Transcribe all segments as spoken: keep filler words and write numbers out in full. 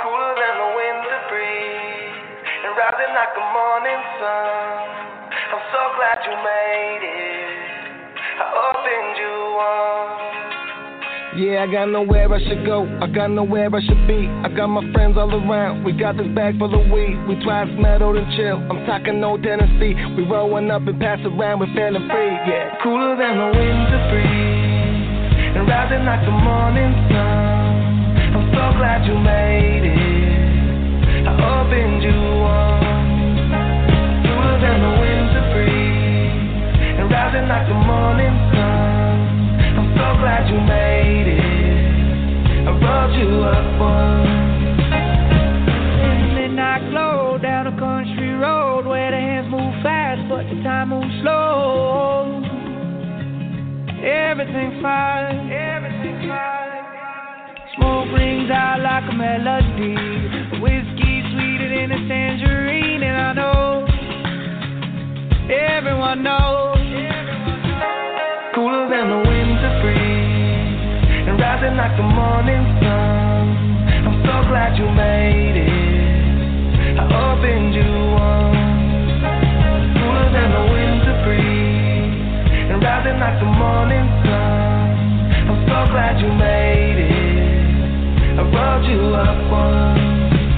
cooler than the winter breeze, and rising like the morning sun. I'm so glad you made it. I opened you on. Yeah, I got nowhere I should go, I got nowhere I should be. I got my friends all around, we got this bag full of weed. We twice metal and chill, I'm talking no Tennessee. We rolling up and pass around, we're feeling free, yeah. Cooler than the winter breeze, and rising like the morning sun. I'm so glad you made it, I opened you on. Cooler than the winter breeze, and rising like the morning sun. I'm so glad you made it, I brought you up one. In the midnight glow, down a country road, where the hands move fast, but the time moves slow. Everything fine, everything fine. Smoke rings out like a melody. Whiskey sweeter than a tangerine, and I know everyone knows. Cooler than the winter breeze, and rising like the morning sun. I'm so glad you made it, I opened you on. Cooler than the winter breeze, and rising like the morning sun. I'm so glad you made it, I brought you up one.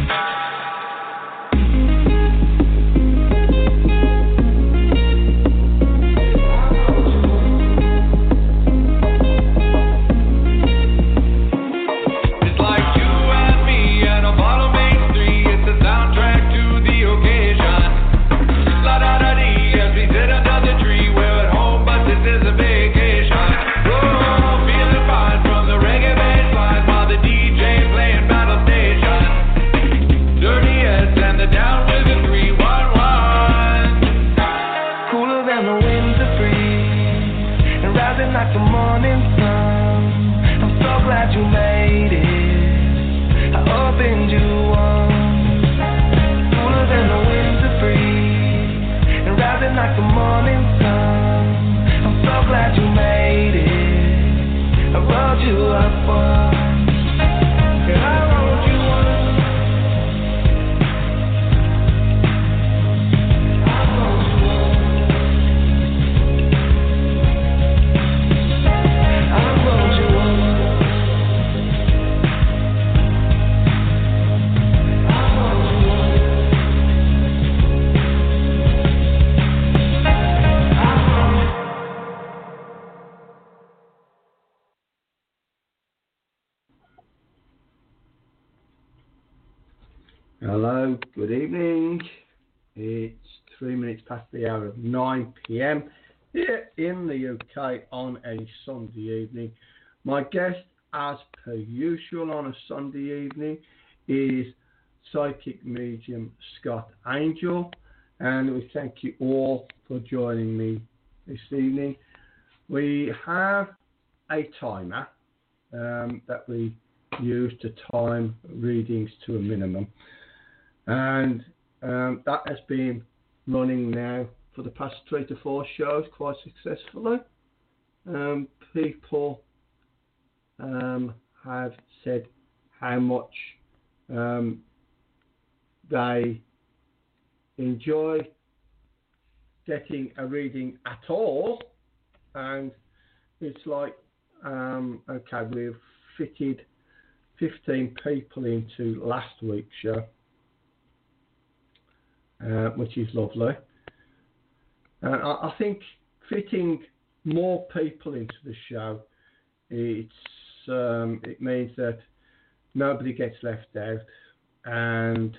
Like the morning sun, I'm so glad you made it, I opened you on. Cooler than the winter breeze, and rising like the morning sun. I'm so glad you made it, I brought you up on. And I wrote you one. I wrote you one. Hello, good evening. It's three minutes past the hour of nine p.m. here in the U K on a Sunday evening. My guest, as per usual on a Sunday evening, is psychic medium Scott Angel, and we thank you all for joining me this evening. We have a timer um, that we use to time readings to a minimum. And um, that has been running now for the past three to four shows quite successfully. Um, people um, have said how much um, they enjoy getting a reading at all. And it's like, um, okay, we've fitted fifteen people into last week's show. Uh, which is lovely. Uh, I, I think fitting more people into the show, it's um, it means that nobody gets left out. And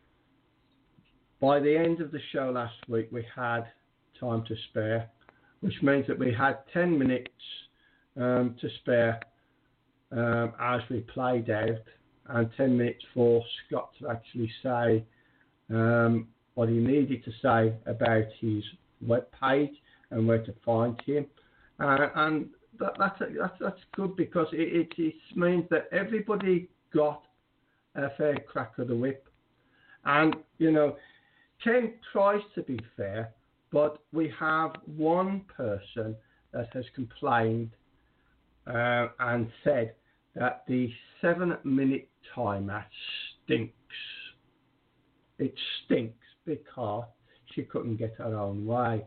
by the end of the show last week, we had time to spare, which means that we had ten minutes um, to spare um, as we played out, and ten minutes for Scott to actually say um, what he needed to say about his web page and where to find him. Uh, and that, that's, that's that's good because it, it, it means that everybody got a fair crack of the whip. And, you know, Ken tries to be fair, but we have one person that has complained uh, and said that the seven-minute timer stinks. It stinks because she couldn't get her own way.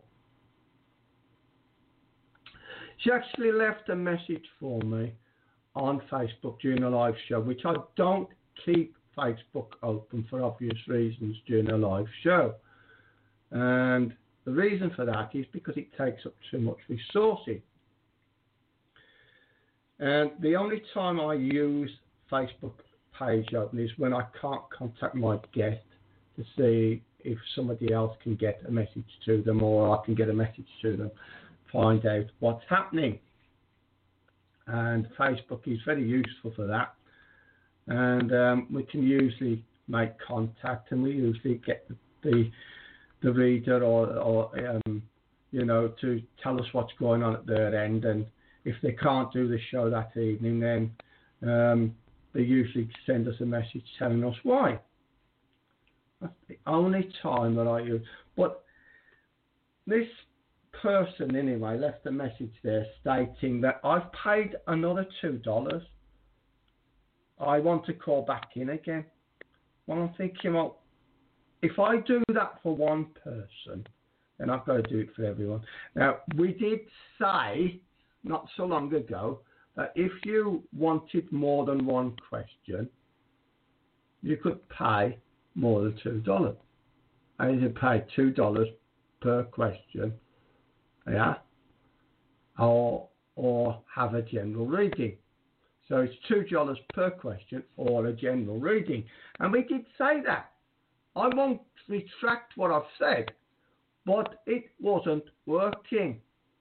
She actually left a message for me on Facebook during a live show, which I don't keep Facebook open for obvious reasons during a live show. And the reason for that is because it takes up too much resourcing. And the only time I use Facebook page open is when I can't contact my guest to see if somebody else can get a message to them, or I can get a message to them, find out what's happening. And Facebook is very useful for that. And um, we can usually make contact, and we usually get the the, the reader or, or um, you know, to tell us what's going on at their end. And if they can't do the show that evening, then um, they usually send us a message telling us why. That's the only time that I use. But this person, anyway, left a message there stating that I've paid another two dollars. I want to call back in again. Well, I'm thinking, well, if I do that for one person, then I've got to do it for everyone. Now, we did say not so long ago that if you wanted more than one question, you could pay more than two dollars. And you pay two dollars per question, yeah, or or have a general reading. So it's two dollars per question or a general reading. And we did say that. I won't retract what I've said, but it wasn't working.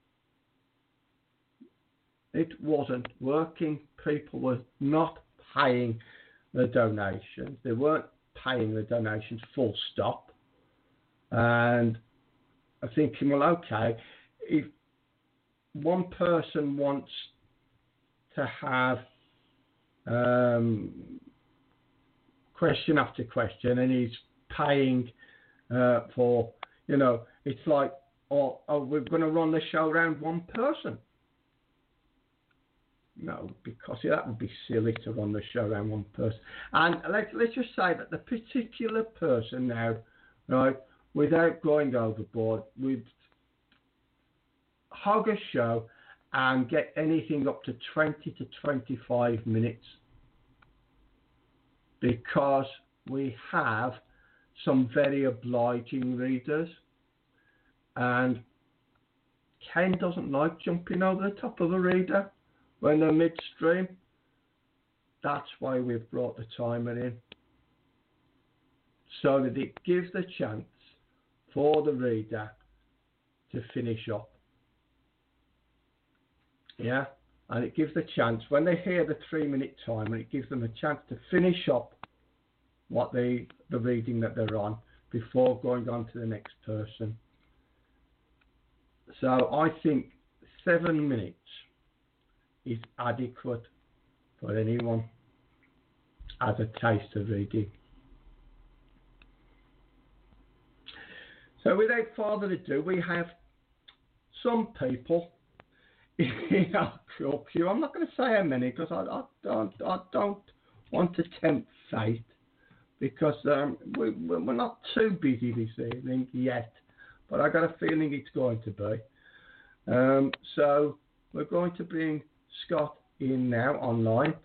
It wasn't working. People were not paying the donations. They weren't paying the donations full stop. And I'm thinking, well, okay, if one person wants to have um, question after question and he's paying uh, for, you know, it's like, oh, oh we're going to run the show around one person. No, because yeah, that would be silly to run the show around one person. And let's, let's just say that the particular person now, right, without going overboard, would hog a show and get anything up to twenty to twenty-five minutes, because we have some very obliging readers, and Ken doesn't like jumping over the top of a reader when they're midstream. That's why we've brought the timer in, so that it gives the chance for the reader to finish up. Yeah, and it gives the chance, when they hear the three minute timer, it gives them a chance to finish up what they, the reading that they're on before going on to the next person. So I think seven minutes is adequate for anyone as a taste of reading. So without further ado, we have some people in our club queue. I'm not going to say how many, because I, I don't I don't want to tempt fate, because um, we, we're not too busy this evening yet, but I got a feeling it's going to be. Um, so we're going to bring Scott in now online.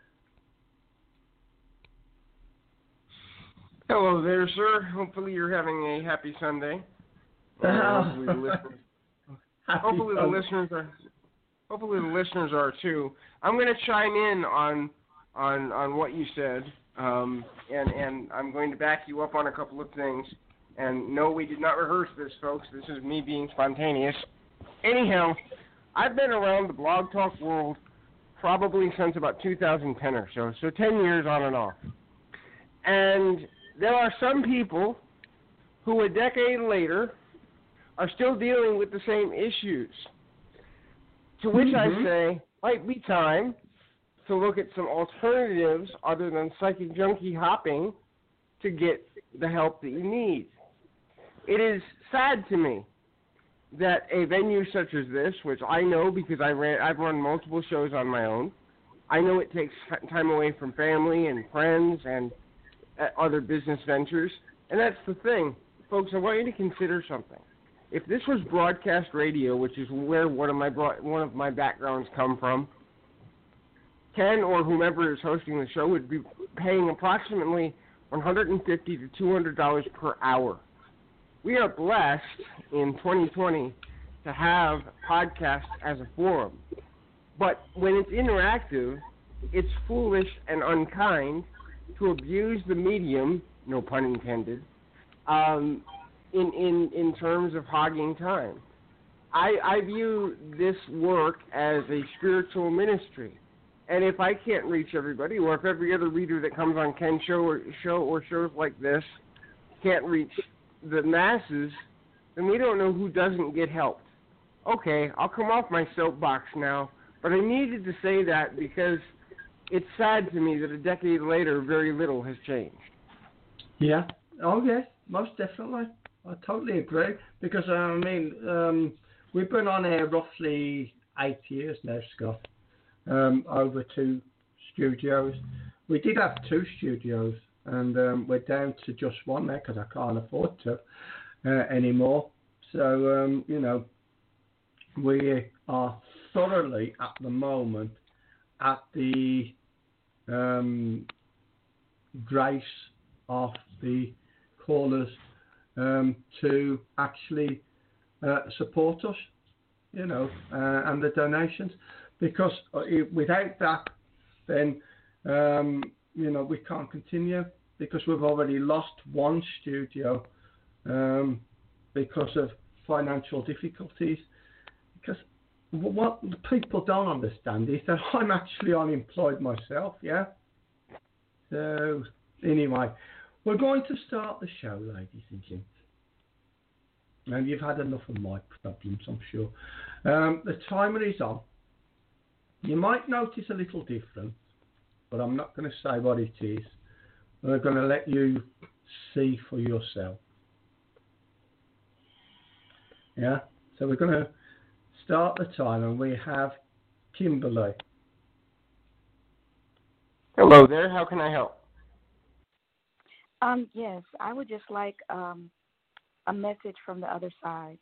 Hello there, sir. Hopefully you're having a happy Sunday. Uh, hopefully the listeners, hopefully the listeners are. Hopefully the listeners are too. I'm going to chime in on on on what you said, um, and and I'm going to back you up on a couple of things. And no, we did not rehearse this, folks. This is me being spontaneous. Anyhow, I've been around the Blog Talk world probably since about two thousand ten or so, so ten years on and off. And there are some people who a decade later are still dealing with the same issues. To which mm-hmm. I say, might be time to look at some alternatives other than psychic junkie hopping to get the help that you need. It is sad to me that a venue such as this, which I know because I ran, I've run multiple shows on my own, I know it takes time away from family and friends, and at other business ventures. And that's the thing. Folks, I want you to consider something. If this was broadcast radio, which is where one of my broad, one of my backgrounds come from, Ken or whomever is hosting the show would be paying approximately one hundred fifty to two hundred dollars per hour. We are blessed in twenty twenty to have podcasts as a forum. But when it's interactive, it's foolish and unkind to abuse the medium, no pun intended, um, in, in, in terms of hogging time. I, I view this work as a spiritual ministry. And if I can't reach everybody, or if every other reader that comes on Ken's show or, show or shows like this can't reach the masses, then we don't know who doesn't get helped. Okay, I'll come off my soapbox now, but I needed to say that because it's sad to me that a decade later, very little has changed. Yeah. Oh, yes, most definitely. I totally agree. Because, uh, I mean, um, we've been on air roughly eight years now, Scott, um, over two studios. We did have two studios, and um, we're down to just one now because I can't afford to uh, anymore. So, um, you know, we are thoroughly, at the moment, at the um, grace of the callers um, to actually uh, support us, you know, uh, and the donations. Because without that, then, um, you know, we can't continue because we've already lost one studio um, because of financial difficulties. Because what people don't understand is that I'm actually unemployed myself, yeah? So, anyway, we're going to start the show, ladies and gents. And you've had enough of my problems, I'm sure. Um, the timer is on. You might notice a little difference, but I'm not going to say what it is. I'm going to let you see for yourself. Yeah? So we're going to start the timer, and we have Kimberly. Hello there. How can I help? Um, yes, I would just like um, a message from the other side.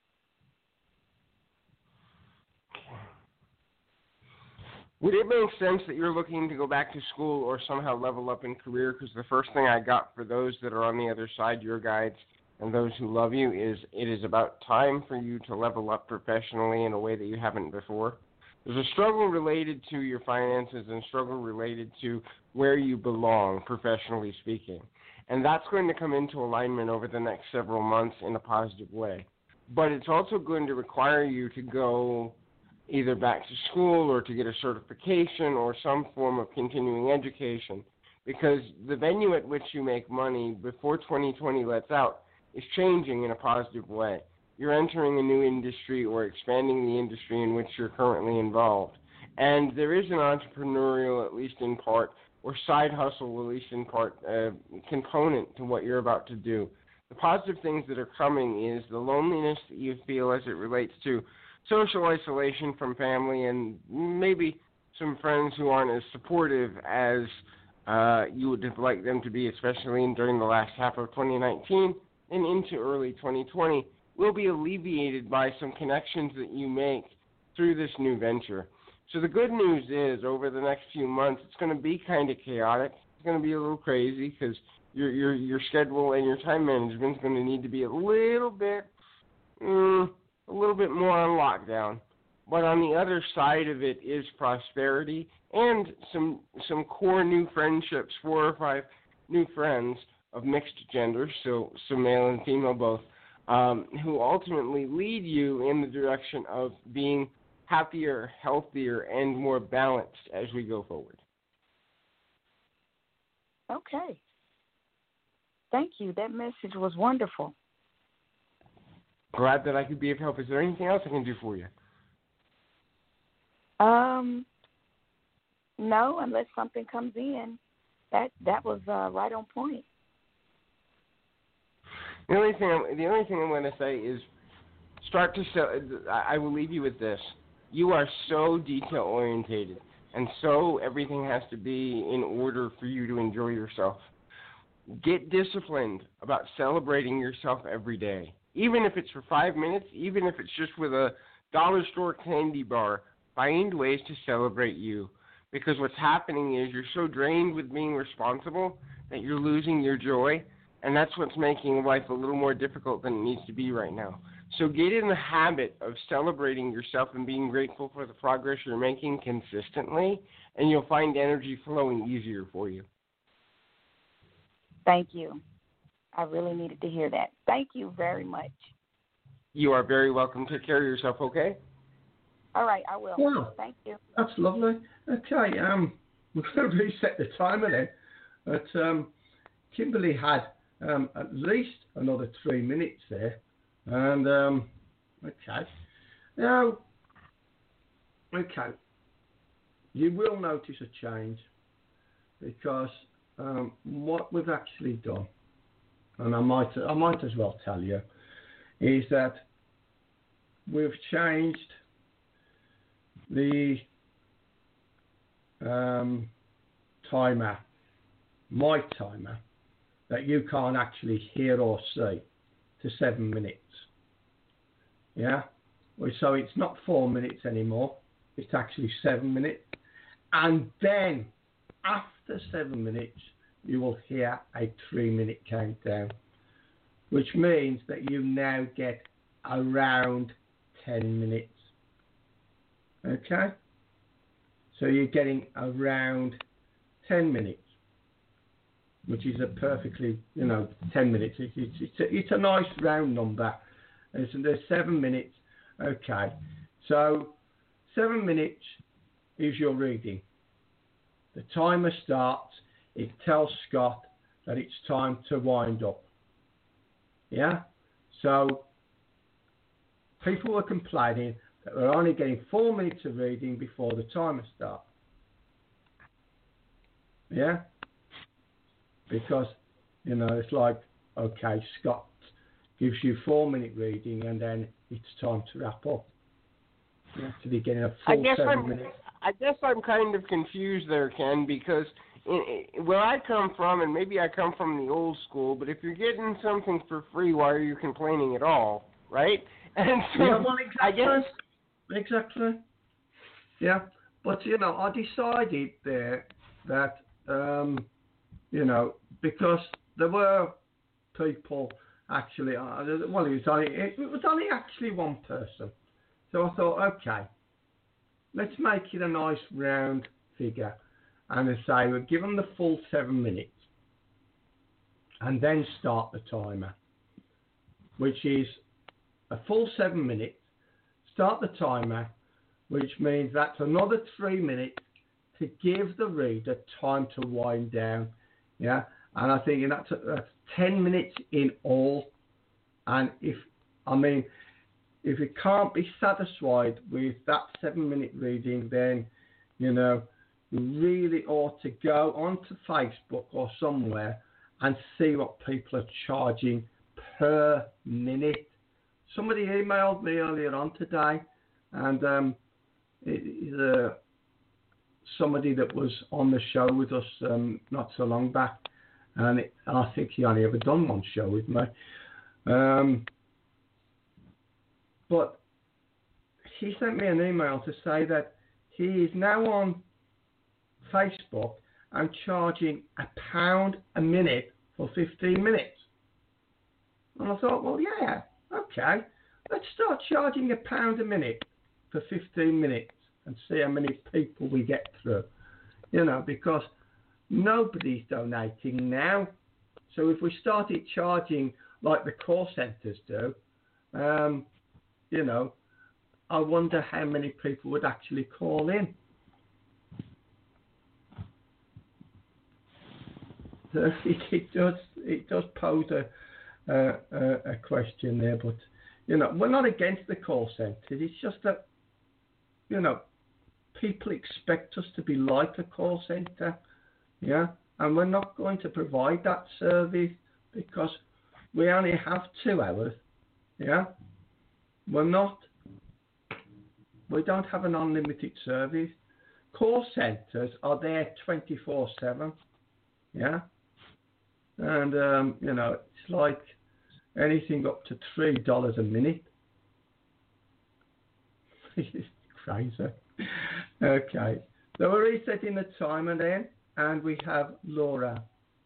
Would it make sense that you're looking to go back to school or somehow level up in career? Because the first thing I got for those that are on the other side, your guides, and those who love you, is it is about time for you to level up professionally in a way that you haven't before. There's a struggle related to your finances and a struggle related to where you belong, professionally speaking. And that's going to come into alignment over the next several months in a positive way. But it's also going to require you to go either back to school or to get a certification or some form of continuing education, because the venue at which you make money before twenty twenty lets out is changing in a positive way. You're entering a new industry or expanding the industry in which you're currently involved. And there is an entrepreneurial, at least in part, or side hustle, at least in part, uh, component to what you're about to do. The positive things that are coming is the loneliness that you feel as it relates to social isolation from family and maybe some friends who aren't as supportive as uh, you would have liked them to be, especially in, during the last half of twenty nineteen and into early twenty twenty, will be alleviated by some connections that you make through this new venture. So the good news is, over the next few months, it's going to be kind of chaotic. It's going to be a little crazy because your your your schedule and your time management is going to need to be a little bit, mm, a little bit more on lockdown. But on the other side of it is prosperity and some some core new friendships, four or five new friends of mixed genders, so so male and female both, um, who ultimately lead you in the direction of being happier, healthier, and more balanced as we go forward. Okay. Thank you. That message was wonderful. Glad that I could be of help. Is there anything else I can do for you? Um, no, unless something comes in. That that was uh, right on point. The only thing I'm, the only thing I'm going to say is start to sell. I will leave you with this. You are so detail orientated, and so everything has to be in order for you to enjoy yourself. get disciplined about celebrating yourself every day. Even if it's for five minutes, even if it's just with a dollar store candy bar, find ways to celebrate you. Because what's happening is you're so drained with being responsible that you're losing your joy, and that's what's making life a little more difficult than it needs to be right now. So get in the habit of celebrating yourself and being grateful for the progress you're making consistently, and you'll find energy flowing easier for you. Thank you. I really needed to hear that. Thank you very much. You are very welcome. Take care of yourself, okay? All right, I will. Wow. Thank you. That's lovely. Okay, um, we're going to reset the timer then. But um, Kimberly had um, at least another three minutes there. And, um, okay. Now, okay, you will notice a change because um, what we've actually done, and I might, I might as well tell you, is that we've changed the um, timer, my timer, that you can't actually hear or see, to seven minutes. Yeah? So it's not four minutes anymore. It's actually seven minutes. And then, after seven minutes, you will hear a three-minute countdown, which means that you now get around ten minutes. Okay? So you're getting around ten minutes, which is a perfectly, you know, ten minutes. It's, it's, it's, a, it's a nice round number. And so there's seven minutes. Okay. So seven minutes is your reading. The timer starts. It tells Scott that it's time to wind up. Yeah? So people were complaining that we're only getting four minutes of reading before the timer starts. Yeah? Because, you know, it's like, okay, Scott gives you four minute reading and then it's time to wrap up. You have to be getting a full I guess seven I'm, minutes. I guess I'm kind of confused there, Ken, because in, in, where I come from, and maybe I come from the old school, but if you're getting something for free, why are you complaining at all, right? And so, Yeah, well, exactly. I guess... Exactly. Yeah. But, you know, I decided there that, um, you know, because there were people actually, uh, well, it was, only, it was only actually one person. So I thought, okay, let's make it a nice round figure. And I say, we'll give them the full seven minutes and then start the timer, which is a full seven minutes, start the timer, which means that's another three minutes to give the reader time to wind down. Yeah, and I think that's, that's ten minutes in all. And if, I mean, if you can't be satisfied with that seven minute reading, then, you know, you really ought to go onto Facebook or somewhere and see what people are charging per minute. Somebody emailed me earlier on today, and um, it is uh, somebody that was on the show with us um, not so long back, and it, I think he only ever done one show with me. Um, but he sent me an email to say that he is now on Facebook and charging a pound a minute for fifteen minutes. And I thought, well, yeah, okay, let's start charging a pound a minute for fifteen minutes and see how many people we get through. You know, because nobody's donating now. So if we started charging like the call centres do, um, you know, I wonder how many people would actually call in. So it, it does it does pose a, a a question there, but you know, we're not against the call centres. It's just that, you know, people expect us to be like a call centre, yeah, and we're not going to provide that service because we only have two hours, yeah. We're not. We don't have an unlimited service. Call centres are there twenty-four seven, yeah. And, um, you know, it's like anything up to three dollars a minute. It's crazy. Okay. So we're resetting the timer then, and we have Laura.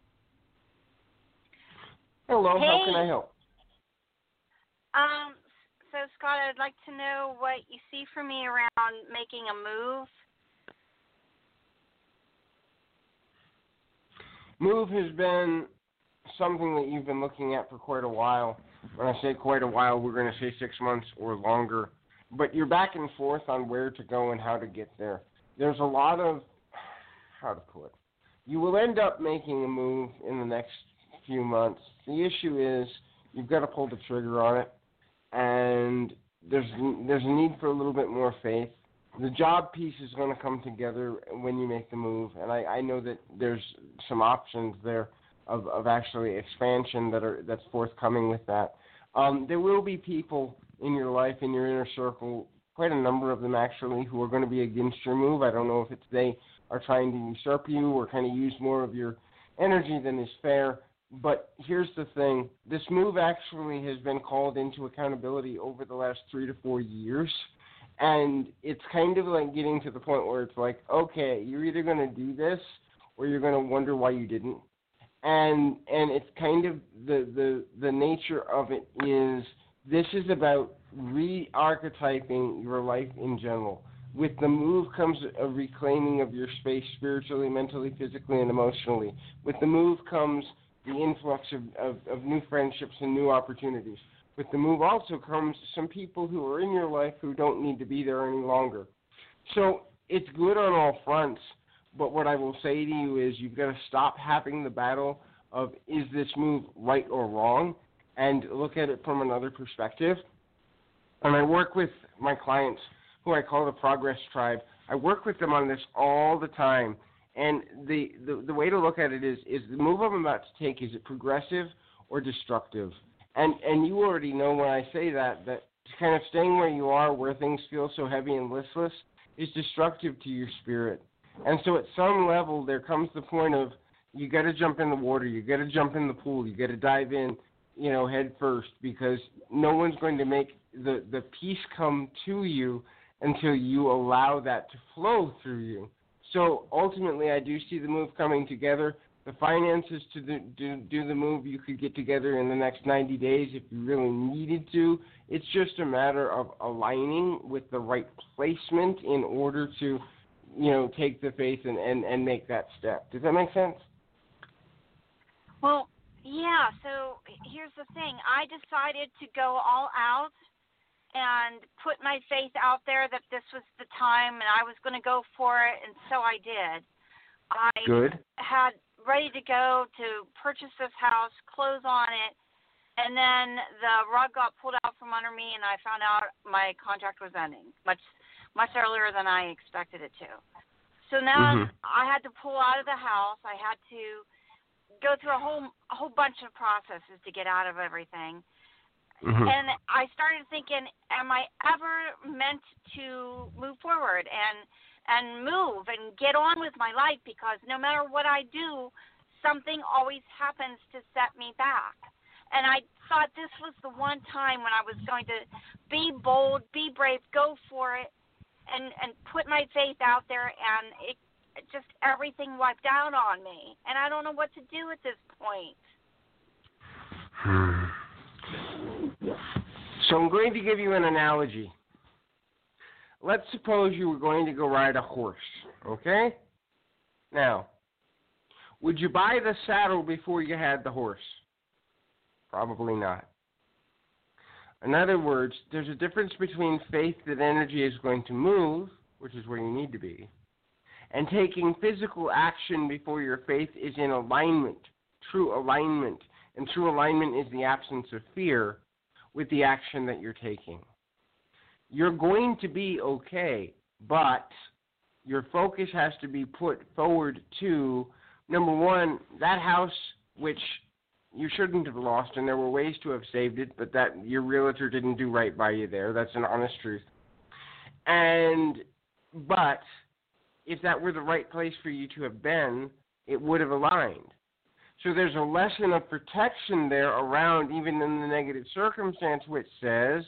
Hello, hey. how can I help? Um, so, Scott, I'd like to know what you see for me around making a move. Move has been something that you've been looking at for quite a while. When I say quite a while, we're going to say six months or longer. But you're back and forth on where to go and how to get there. There's a lot of, how to put it, you will end up making a move in the next few months. The issue is you've got to pull the trigger on it, and there's there's a need for a little bit more faith. The job piece is going to come together when you make the move, and I, I know that there's some options there of, of actually expansion that are that's forthcoming with that. Um, there will be people in your life, in your inner circle, quite a number of them actually, who are going to be against your move. I don't know if it's they are trying to usurp you or kind of use more of your energy than is fair. But here's the thing. This move actually has been called into accountability over the last three to four years. And it's kind of like getting to the point where it's like, okay, you're either going to do this or you're going to wonder why you didn't. And and it's kind of the, the, the nature of it is this is about re-archetyping your life in general. With the move comes a reclaiming of your space spiritually, mentally, physically, and emotionally. With the move comes the influx of, of, of new friendships and new opportunities. With the move also comes some people who are in your life who don't need to be there any longer. So it's good on all fronts, but what I will say to you is you've got to stop having the battle of is this move right or wrong and look at it from another perspective. And I work with my clients who I call the Progress Tribe. I work with them on this all the time. And the, the, the way to look at it is, is the move I'm about to take, is it progressive or destructive? And and you already know when I say that, that kind of staying where you are, where things feel so heavy and listless, is destructive to your spirit. And so at some level, there comes the point of you got to jump in the water, you got to jump in the pool, you got to dive in, you know, head first, because no one's going to make the, the peace come to you until you allow that to flow through you. So ultimately, I do see the move coming together. The finances to do, do, do the move you could get together in the next ninety days if you really needed to. It's just a matter of aligning with the right placement in order to, you know, take the faith and, and, and make that step. Does that make sense? Well, yeah, so here's the thing. I decided to go all out and put my faith out there that this was the time and I was going to go for it, and so I did. I Good. had ready to go to purchase this house, close on it, and then the rug got pulled out from under me, and I found out my contract was ending much much earlier than I expected it to. So now mm-hmm. I had to pull out of the house. I had to go through a whole a whole bunch of processes to get out of everything. Mm-hmm. And I started thinking, am I ever meant to move forward and and move and get on with my life? Because no matter what I do, something always happens to set me back. And I thought this was the one time when I was going to be bold, be brave, go for it, and, and put my faith out there, and it just everything wiped out on me. And I don't know what to do at this point. So I'm going to give you an analogy. Let's suppose you were going to go ride a horse, okay? Now, would you buy the saddle before you had the horse? Probably not. In other words, there's a difference between faith that energy is going to move, which is where you need to be, and taking physical action before your faith is in alignment, true alignment. And true alignment is the absence of fear with the action that you're taking. You're going to be okay, but your focus has to be put forward to, number one, that house, which you shouldn't have lost, and there were ways to have saved it, but that your realtor didn't do right by you there. That's an honest truth. And, but if that were the right place for you to have been, it would have aligned. So there's a lesson of protection there around even in the negative circumstance, which says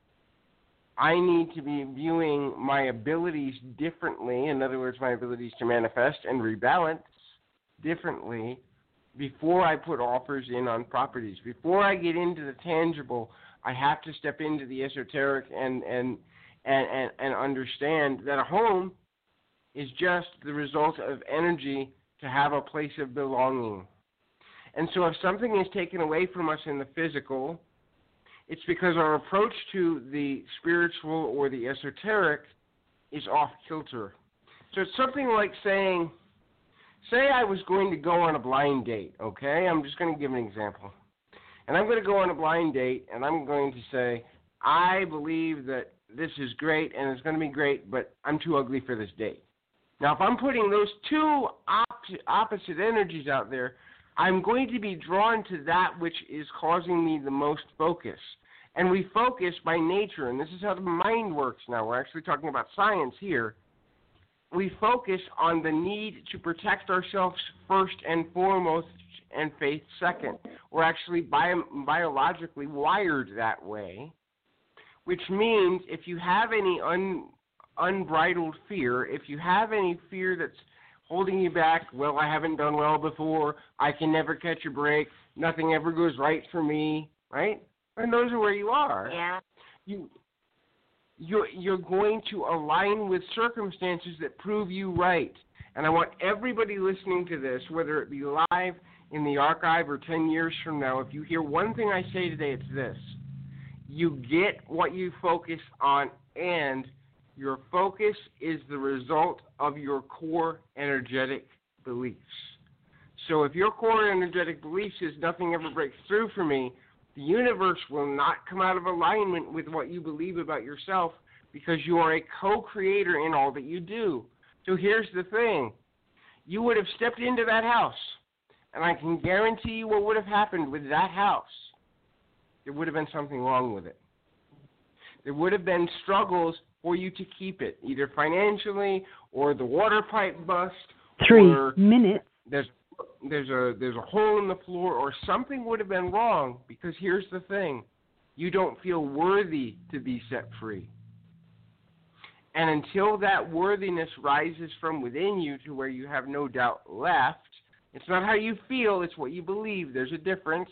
I need to be viewing my abilities differently, in other words, my abilities to manifest and rebalance differently before I put offers in on properties. Before I get into the tangible, I have to step into the esoteric and and and, and, and understand that a home is just the result of energy to have a place of belonging. And so if something is taken away from us in the physical, it's because our approach to the spiritual or the esoteric is off kilter. So it's something like saying, say I was going to go on a blind date, okay? I'm just going to give an example. And I'm going to go on a blind date, and I'm going to say, I believe that this is great, and it's going to be great, but I'm too ugly for this date. Now, if I'm putting those two op- opposite energies out there, I'm going to be drawn to that which is causing me the most focus. And we focus by nature, and this is how the mind works now. We're actually talking about science here. We focus on the need to protect ourselves first and foremost, and faith second. We're actually bio- biologically wired that way, which means if you have any un- unbridled fear, if you have any fear that's holding you back, well, I haven't done well before, I can never catch a break, nothing ever goes right for me, right? And those are where you are. Yeah. You, you're, you're going to align with circumstances that prove you right. And I want everybody listening to this, whether it be live, in the archive, or ten years from now, if you hear one thing I say today, it's this. You get what you focus on, and your focus is the result of your core energetic beliefs. So if your core energetic beliefs is nothing ever breaks through for me, the universe will not come out of alignment with what you believe about yourself, because you are a co-creator in all that you do. So here's the thing. You would have stepped into that house, and I can guarantee you what would have happened with that house. There would have been something wrong with it. There would have been struggles for you to keep it, either financially or the water pipe bust. Three or minutes. There's there's a there's a hole in the floor, or something would have been wrong, because here's the thing. You don't feel worthy to be set free. And until that worthiness rises from within you to where you have no doubt left, it's not how you feel, it's what you believe. There's a difference.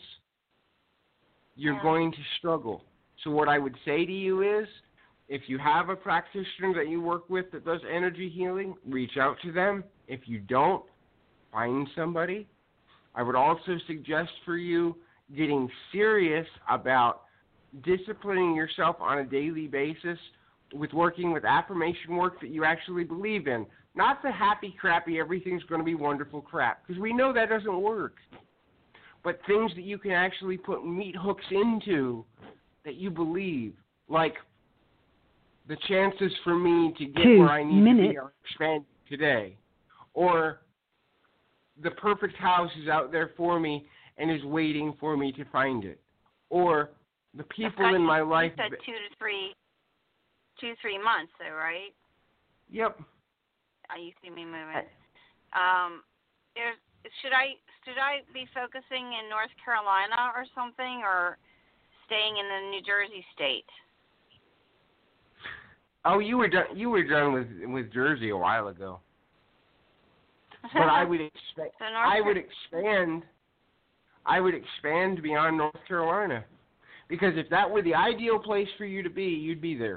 You're Yeah. going to struggle. So what I would say to you is, if you have a practitioner that you work with that does energy healing, reach out to them. If you don't, find somebody. I would also suggest for you getting serious about disciplining yourself on a daily basis with working with affirmation work that you actually believe in. Not the happy, crappy, everything's going to be wonderful crap, because we know that doesn't work. But things that you can actually put meat hooks into that you believe, like the chances for me to get Two where I need minutes. to be are expanding today. Or the perfect house is out there for me and is waiting for me to find it. Or the people in my life. You said two to three, two to three months, though, right? Yep. Oh, you see me moving. Um, there's, should I should I be focusing in North Carolina or something, or staying in the New Jersey state? Oh, you were done. You were done with with Jersey a while ago. But I would expect. So North I would expand. I would expand beyond North Carolina, because if that were the ideal place for you to be, you'd be there.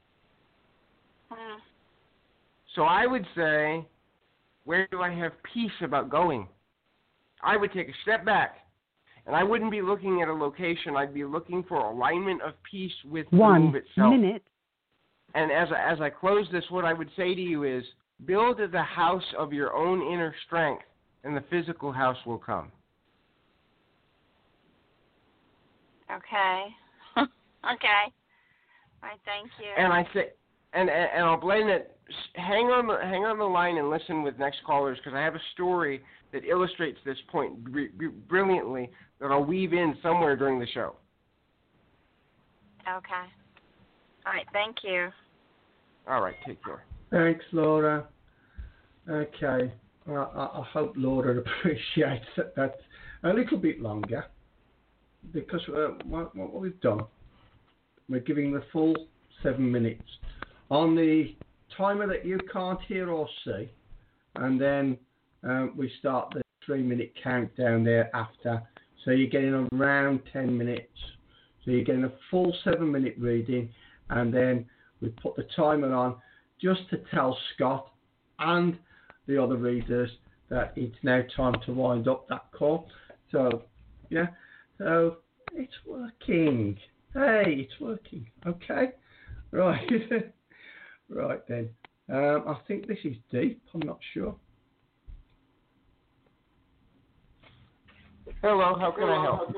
Hmm. So I would say, where do I have peace about going? I would take a step back, and I wouldn't be looking at a location. I'd be looking for alignment of peace with the One move itself. minute. And as I, as I close this, what I would say to you is, build the house of your own inner strength, and the physical house will come. Okay. Okay. All right. Thank you. And I say, and, and and I'll blame it. Hang on, the, hang on the line and listen with next callers, because I have a story that illustrates this point br- br- brilliantly that I'll weave in somewhere during the show. Okay. All right. Thank you. All right. Take care. Thanks, Laura. Okay. Well, I, I hope Laura appreciates that. That's a little bit longer because uh, what, what we've done, we're giving the full seven minutes on the timer that you can't hear or see, and then um, we start the three-minute countdown there after. So you're getting around ten minutes. So you're getting a full seven-minute reading, and then we put the timer on just to tell Scott and the other readers that it's now time to wind up that call. So, yeah, so it's working. Hey, it's working. Okay, right. Right then. Um, I think this is deep. I'm not sure. Hello, how can I help?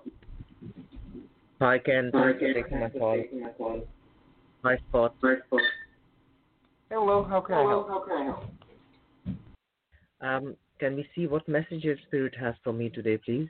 Hi, Ken. Thanks for taking my call. Hi, Scott. Hello, how can I help? Um, can we see what message your spirit has for me today, please?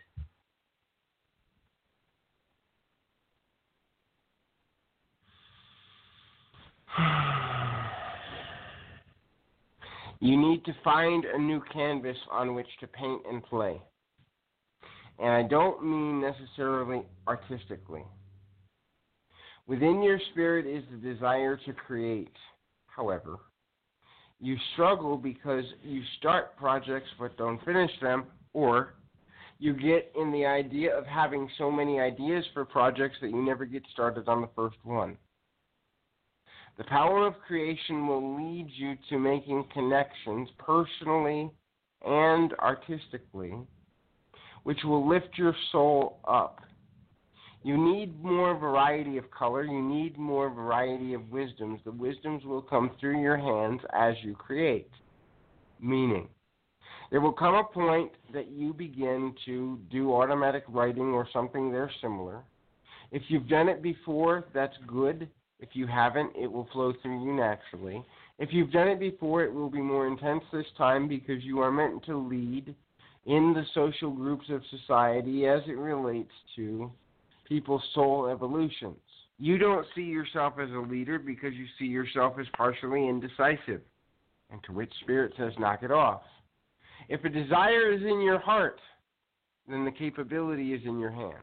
You need to find a new canvas on which to paint and play. And I don't mean necessarily artistically. Within your spirit is the desire to create. However, you struggle because you start projects but don't finish them, or you get in the idea of having so many ideas for projects that you never get started on the first one. The power of creation will lead you to making connections personally and artistically, which will lift your soul up. You need more variety of color. You need more variety of wisdoms. The wisdoms will come through your hands as you create. Meaning, there will come a point that you begin to do automatic writing or something there similar. If you've done it before, that's good. If you haven't, it will flow through you naturally. If you've done it before, it will be more intense this time because you are meant to lead in the social groups of society as it relates to people's soul evolutions. You don't see yourself as a leader because you see yourself as partially indecisive, and to which Spirit says, knock it off. If a desire is in your heart, then the capability is in your hands.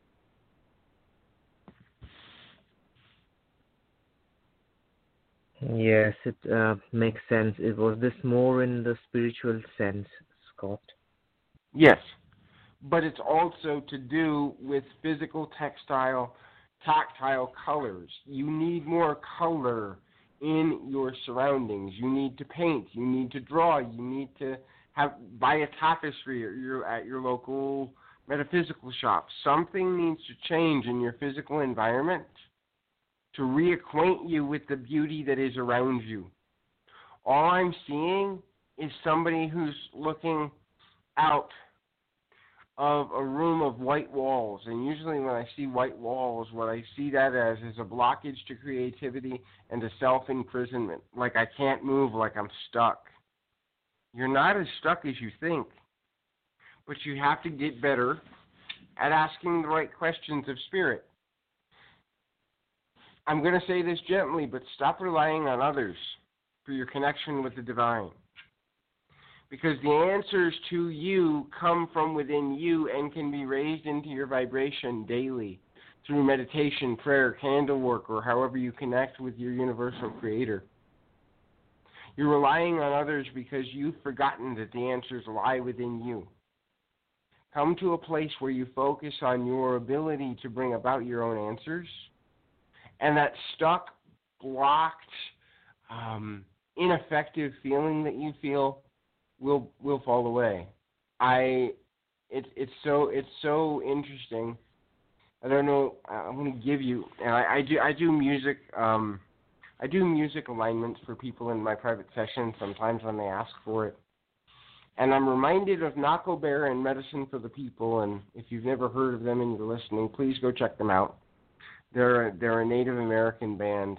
Yes, it uh, makes sense. It was this more in the spiritual sense, Scott? Yes, but it's also to do with physical, textile, tactile colors. You need more color in your surroundings. You need to paint. You need to draw. You need to have buy a tapestry at your, at your local metaphysical shop. Something needs to change in your physical environment to reacquaint you with the beauty that is around you. All I'm seeing is somebody who's looking out of a room of white walls. And usually when I see white walls, what I see that as is a blockage to creativity and a self-imprisonment. Like I can't move, like I'm stuck. You're not as stuck as you think. But you have to get better at asking the right questions of Spirit. I'm going to say this gently, but stop relying on others for your connection with the divine. Because the answers to you come from within you and can be raised into your vibration daily through meditation, prayer, candle work, or however you connect with your universal creator. You're relying on others because you've forgotten that the answers lie within you. Come to a place where you focus on your ability to bring about your own answers, and that stuck, blocked, um, ineffective feeling that you feel will will fall away. I, it's it's so it's so interesting. I don't know. I'm going to give you, and I, I do I do music. Um, I do music alignments for people in my private sessions sometimes when they ask for it. And I'm reminded of Nako Bear and Medicine for the People. And if you've never heard of them and you're listening, please go check them out. They're a, they're a Native American band.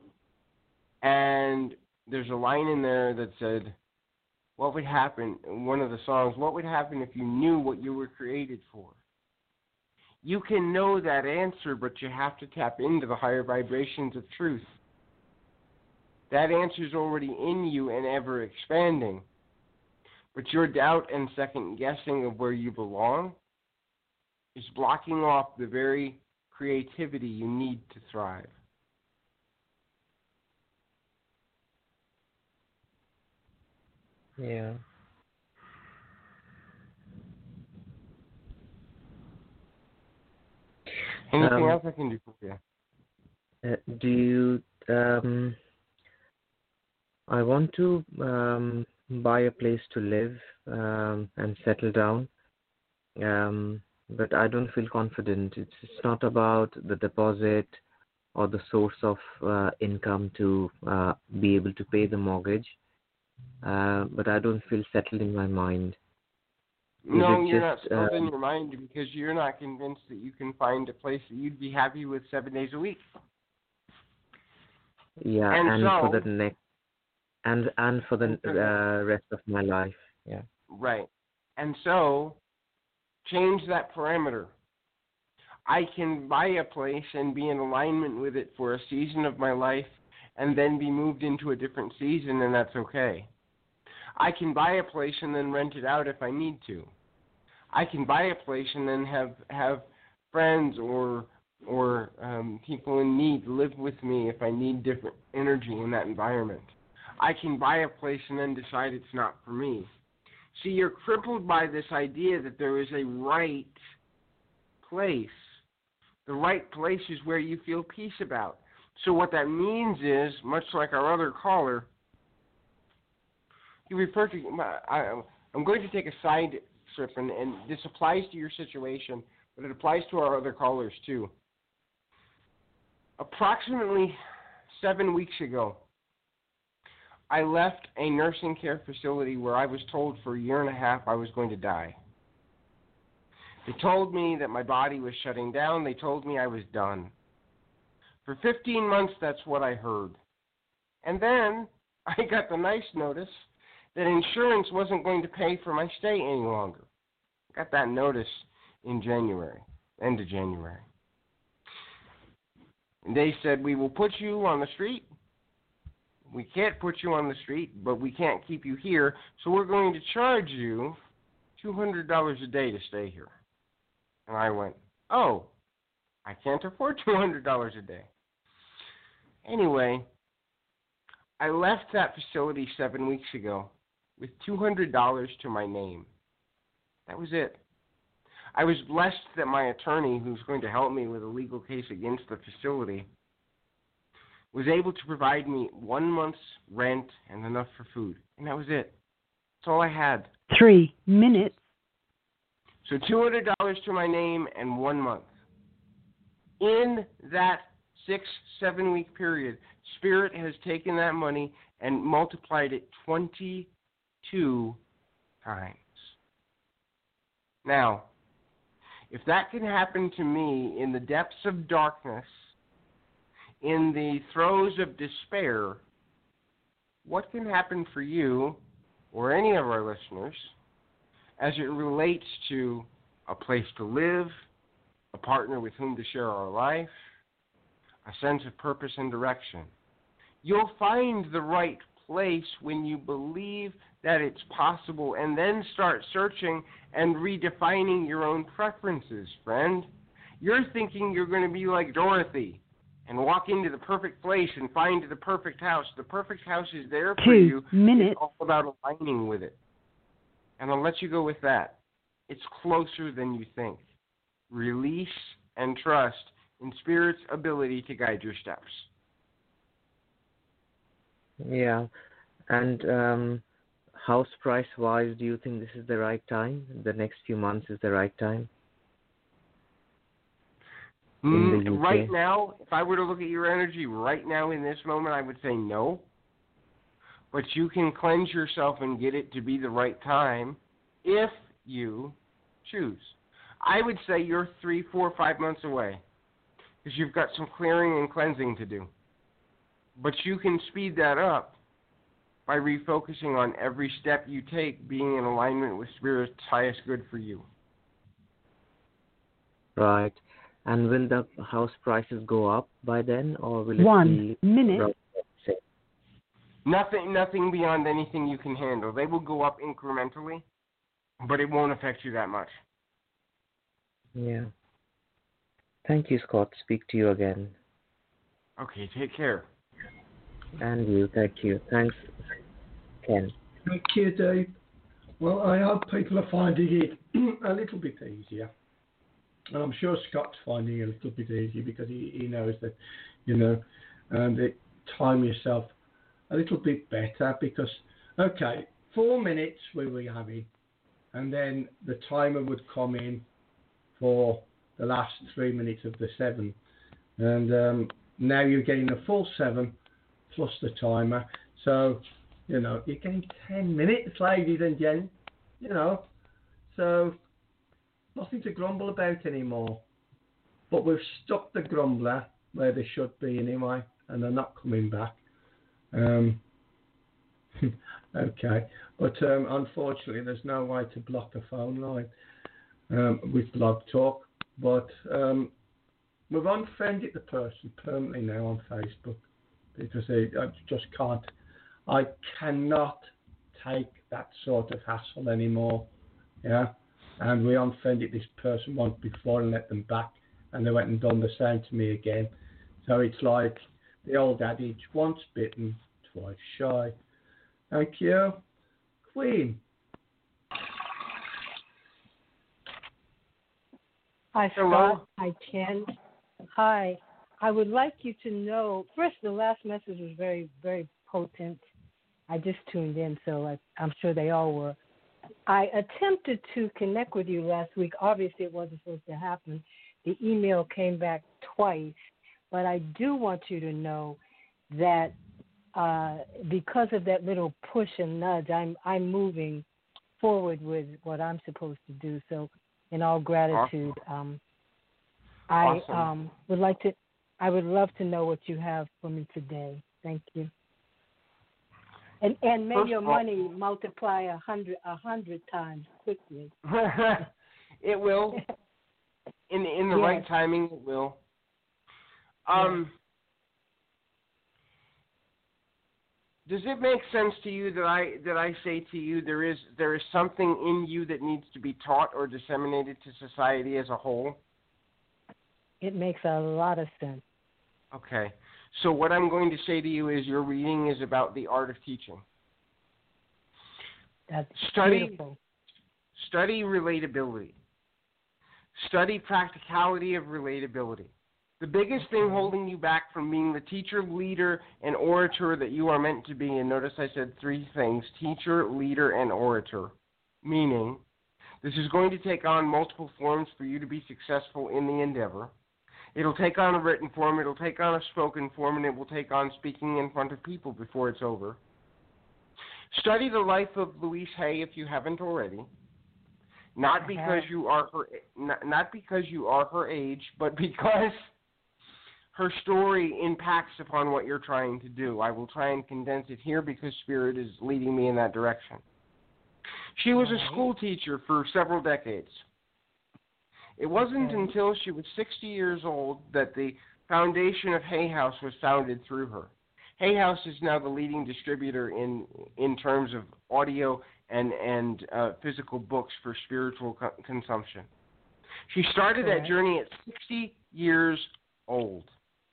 And there's a line in there that said, what would happen, one of the songs, what would happen if you knew what you were created for? You can know that answer, but you have to tap into the higher vibrations of truth. That answer is already in you and ever expanding. But your doubt and second guessing of where you belong is blocking off the very creativity you need to thrive. Yeah. Anything Um, else I can do for you? Uh, do you? Um, I want to um, buy a place to live um, and settle down, um, but I don't feel confident. It's, it's not about the deposit or the source of uh, income to uh, be able to pay the mortgage, uh, but I don't feel settled in my mind. Is No, it you're just, not settled uh, in your mind because you're not convinced that you can find a place that you'd be happy with seven days a week. Yeah, And and so, for the next, and and for the and for the- uh, rest of my life. Yeah. Right. And so, change that parameter. I can buy a place and be in alignment with it for a season of my life and then be moved into a different season, and that's okay. I can buy a place and then rent it out if I need to. I can buy a place and then have have friends or or um, people in need live with me if I need different energy in that environment. I can buy a place and then decide it's not for me. See, you're crippled by this idea that there is a right place. The right place is where you feel peace about. So what that means is, much like our other caller, you refer to, I, I'm going to take a side trip, and, and this applies to your situation, but it applies to our other callers too. Approximately seven weeks ago, I left a nursing care facility where I was told for a year and a half I was going to die. They told me that my body was shutting down. They told me I was done. For fifteen months, that's what I heard. And then I got the nice notice that insurance wasn't going to pay for my stay any longer. I got that notice in January, end of January. And they said, we will put you on the street. We can't put you on the street, but we can't keep you here, so we're going to charge you two hundred dollars a day to stay here. And I went, oh, I can't afford two hundred dollars a day. Anyway, I left that facility seven weeks ago with two hundred dollars to my name. That was it. I was blessed that my attorney, who's going to help me with a legal case against the facility, was able to provide me one month's rent and enough for food. And that was it. That's all I had. Three minutes. So two hundred dollars to my name and one month. In that six, seven-week period, Spirit has taken that money and multiplied it twenty-two times. Now, if that can happen to me in the depths of darkness, in the throes of despair, what can happen for you or any of our listeners as it relates to a place to live, a partner with whom to share our life, a sense of purpose and direction? You'll find the right place when you believe that it's possible and then start searching and redefining your own preferences, friend. You're thinking you're going to be like Dorothy and walk into the perfect place and find the perfect house. The perfect house is there for Two you. minutes. It's all about aligning with it. And I'll let you go with that. It's closer than you think. Release and trust in Spirit's ability to guide your steps. Yeah. And um, house price-wise, do you think this is the right time? The next few months is the right time? In the U K? Right now, if I were to look at your energy right now in this moment, I would say no. But you can cleanse yourself and get it to be the right time if you choose. I would say you're three, four, five months away because you've got some clearing and cleansing to do. But you can speed that up by refocusing on every step you take being in alignment with Spirit's highest good for you. Right. And will the house prices go up by then, or will it One be minute. roughly the same? Nothing, nothing beyond anything you can handle. They will go up incrementally, but it won't affect you that much. Yeah. Thank you, Scott. Speak to you again. Okay, take care. And you, thank you. Thanks, Ken. Thank you, Dave. Well, I hope people are finding it a little bit easier. And I'm sure Scott's finding it a little bit easier because he, he knows that, you know, um, that time yourself a little bit better because, okay, four minutes we were having, and then the timer would come in for the last three minutes of the seven. And um, now you're getting a full seven plus the timer. So, you know, you're getting ten minutes, ladies and gents, you know. So, nothing to grumble about anymore. But we've stuck the grumbler where they should be anyway, and they're not coming back. Um, okay. But um, unfortunately, there's no way to block a phone line um, with Blog Talk. But um, we've unfriended the person permanently now on Facebook because I, I just can't. I cannot take that sort of hassle anymore. Yeah. And we unfriended this person once before and let them back, and they went and done the same to me again. So it's like the old adage, once bitten, twice shy. Thank you. Queen. Hi, Hello. Scott. Hi, Ken. Hi. I would like you to know, first, the last message was very, very potent. I just tuned in, so I, I'm sure they all were. I attempted to connect with you last week. Obviously, it wasn't supposed to happen. The email came back twice. But I do want you to know that uh, because of that little push and nudge, I'm I'm moving forward with what I'm supposed to do. So, in all gratitude, um, I Awesome. um, would like to. I would love to know what you have for me today. Thank you. And and may First your of all- money multiply a hundred a hundred times quickly. It will. In in the Yes. right timing, it will. Um, does it make sense to you that I that I say to you there is there is something in you that needs to be taught or disseminated to society as a whole? It makes a lot of sense. Okay. So what I'm going to say to you is your reading is about the art of teaching. That's Study beautiful. Study relatability. Study practicality of relatability. The biggest thing holding you back from being the teacher, leader, and orator that you are meant to be, and notice I said three things, teacher, leader, and orator, meaning this is going to take on multiple forms for you to be successful in the endeavor. It'll take on a written form, it'll take on a spoken form, and it will take on speaking in front of people before it's over. Study the life of Louise Hay if you haven't already. Not because you are her, not, not because you are her age, but because her story impacts upon what you're trying to do. I will try and condense it here because Spirit is leading me in that direction. She was a school teacher for several decades. It wasn't Okay. until she was sixty years old that the foundation of Hay House was founded through her. Hay House is now the leading distributor in in terms of audio and and uh, physical books for spiritual co- consumption. She started Correct. that journey at sixty years old.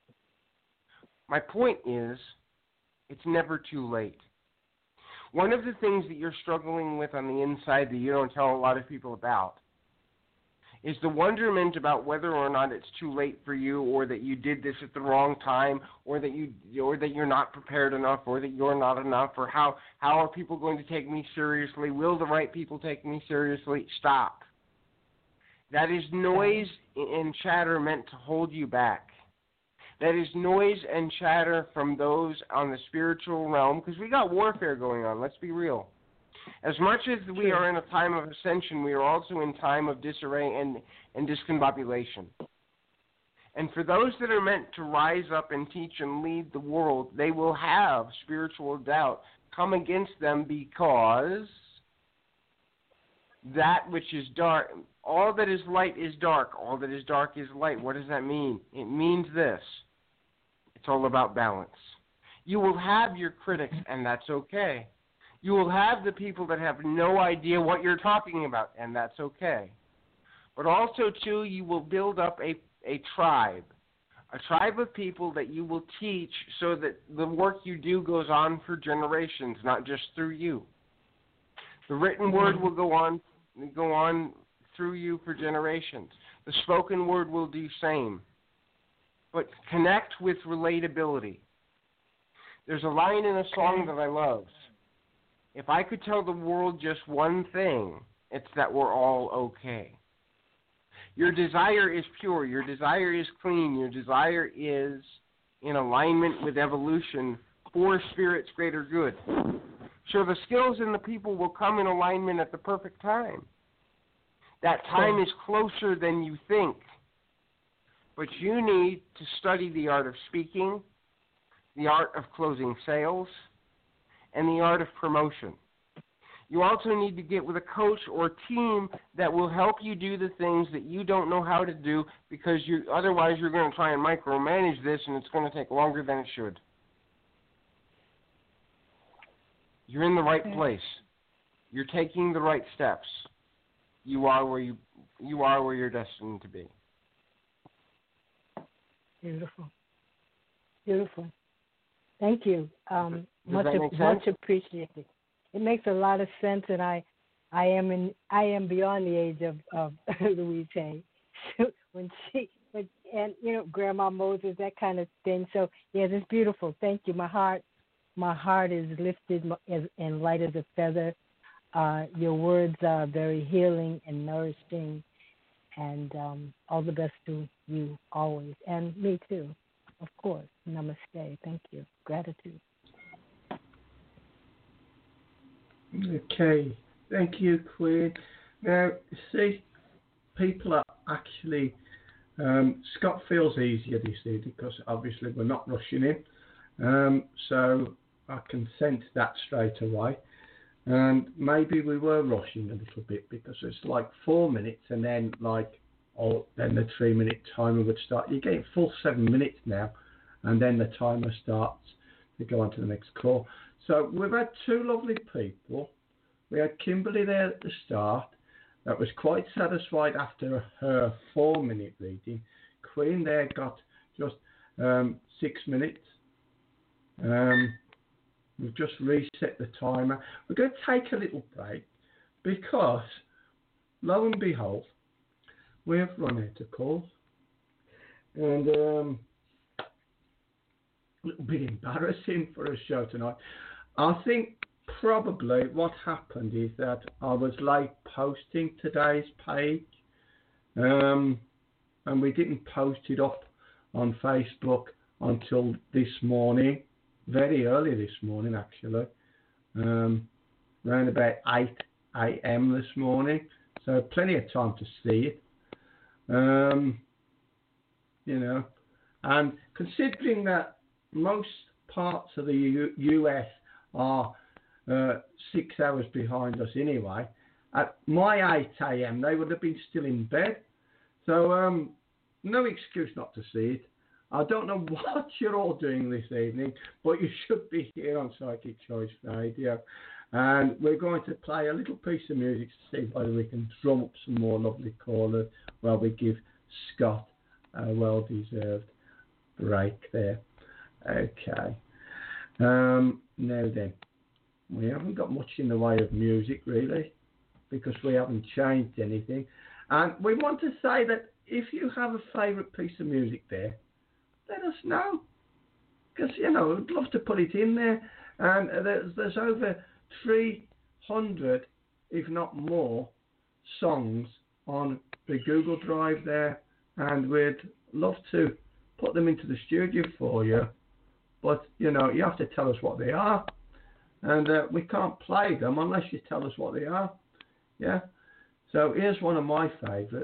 My point is, it's never too late. One of the things that you're struggling with on the inside that you don't tell a lot of people about is the wonderment about whether or not it's too late for you, or that you did this at the wrong time, or that you or that you're not prepared enough, or that you're not enough, or how how are people going to take me seriously? Will the right people take me seriously? Stop. That is noise and chatter meant to hold you back. That is noise and chatter from those on the spiritual realm, because we got warfare going on. Let's be real. As much as we are in a time of ascension, we are also in time of disarray and, and discombobulation. And for those that are meant to rise up and teach and lead the world, they will have spiritual doubt come against them, because that which is dark, all that is light is dark, all that is dark is light. What does that mean? It means this. It's all about balance. You will have your critics, and that's okay. You will have the people that have no idea what you're talking about, and that's okay. But also, too, you will build up a, a tribe, a tribe of people that you will teach so that the work you do goes on for generations, not just through you. The written word will go on, go on through you for generations. The spoken word will do same. But connect with relatability. There's a line in a song that I love. If I could tell the world just one thing, it's that we're all okay. Your desire is pure. Your desire is clean. Your desire is in alignment with evolution for Spirit's greater good. So the skills and the people will come in alignment at the perfect time. That time is closer than you think. But you need to study the art of speaking, the art of closing sales, and the art of promotion. You also need to get with a coach or team that will help you do the things that you don't know how to do, because you otherwise you're going to try and micromanage this, and it's going to take longer than it should. You're in the right place. You're taking the right steps. You are where you you are where you're destined to be. Beautiful. Beautiful. Thank you. Um, Does much that make much sense? appreciated. It makes a lot of sense, and I, I am in I am beyond the age of, of Louise Hay. when she when, and you know Grandma Moses, that kind of thing. So yeah, it's beautiful. Thank you. My heart my heart is lifted as, and light as a feather. Uh, your words are very healing and nourishing, and um, all the best to you always, and me too, of course. Namaste. Thank you. Gratitude. Okay, thank you, Queen. Now, see, people are actually, um, Scott feels easier this evening because obviously we're not rushing him. Um, so I can sense that straight away. And maybe we were rushing a little bit because it's like four minutes and then like, oh, then the three minute timer would start. You're getting full seven minutes now, and then the timer starts to go on to the next call. So we've had two lovely people. We had Kimberly there at the start that was quite satisfied after her four minute reading. Queen there got just um, six minutes. Um, we've just reset the timer. We're going to take a little break because, lo and behold, we have run out of calls. And um, a little bit embarrassing for a show tonight. I think probably what happened is that I was late posting today's page, um, and we didn't post it up on Facebook until this morning, very early this morning actually, um, around about eight a.m. this morning, so plenty of time to see it. Um, you know, and considering that most parts of the U- US are uh, six hours behind us anyway, at my eight a.m. they would have been still in bed. So um, no excuse not to see it. I don't know what you're all doing this evening, but you should be here on Psychic Choice Radio. And we're going to play a little piece of music to see whether we can drum up some more lovely callers while we give Scott a well-deserved break there. Okay. Um, now then, we haven't got much in the way of music really, because we haven't changed anything. And we want to say that if you have a favourite piece of music there, let us know, because you know we'd love to put it in there. And there's, there's over three hundred, if not more, songs on the Google Drive there, and we'd love to put them into the studio for you. But you know you have to tell us what they are, and uh, we can't play them unless you tell us what they are. Yeah. So here's one of my favourites.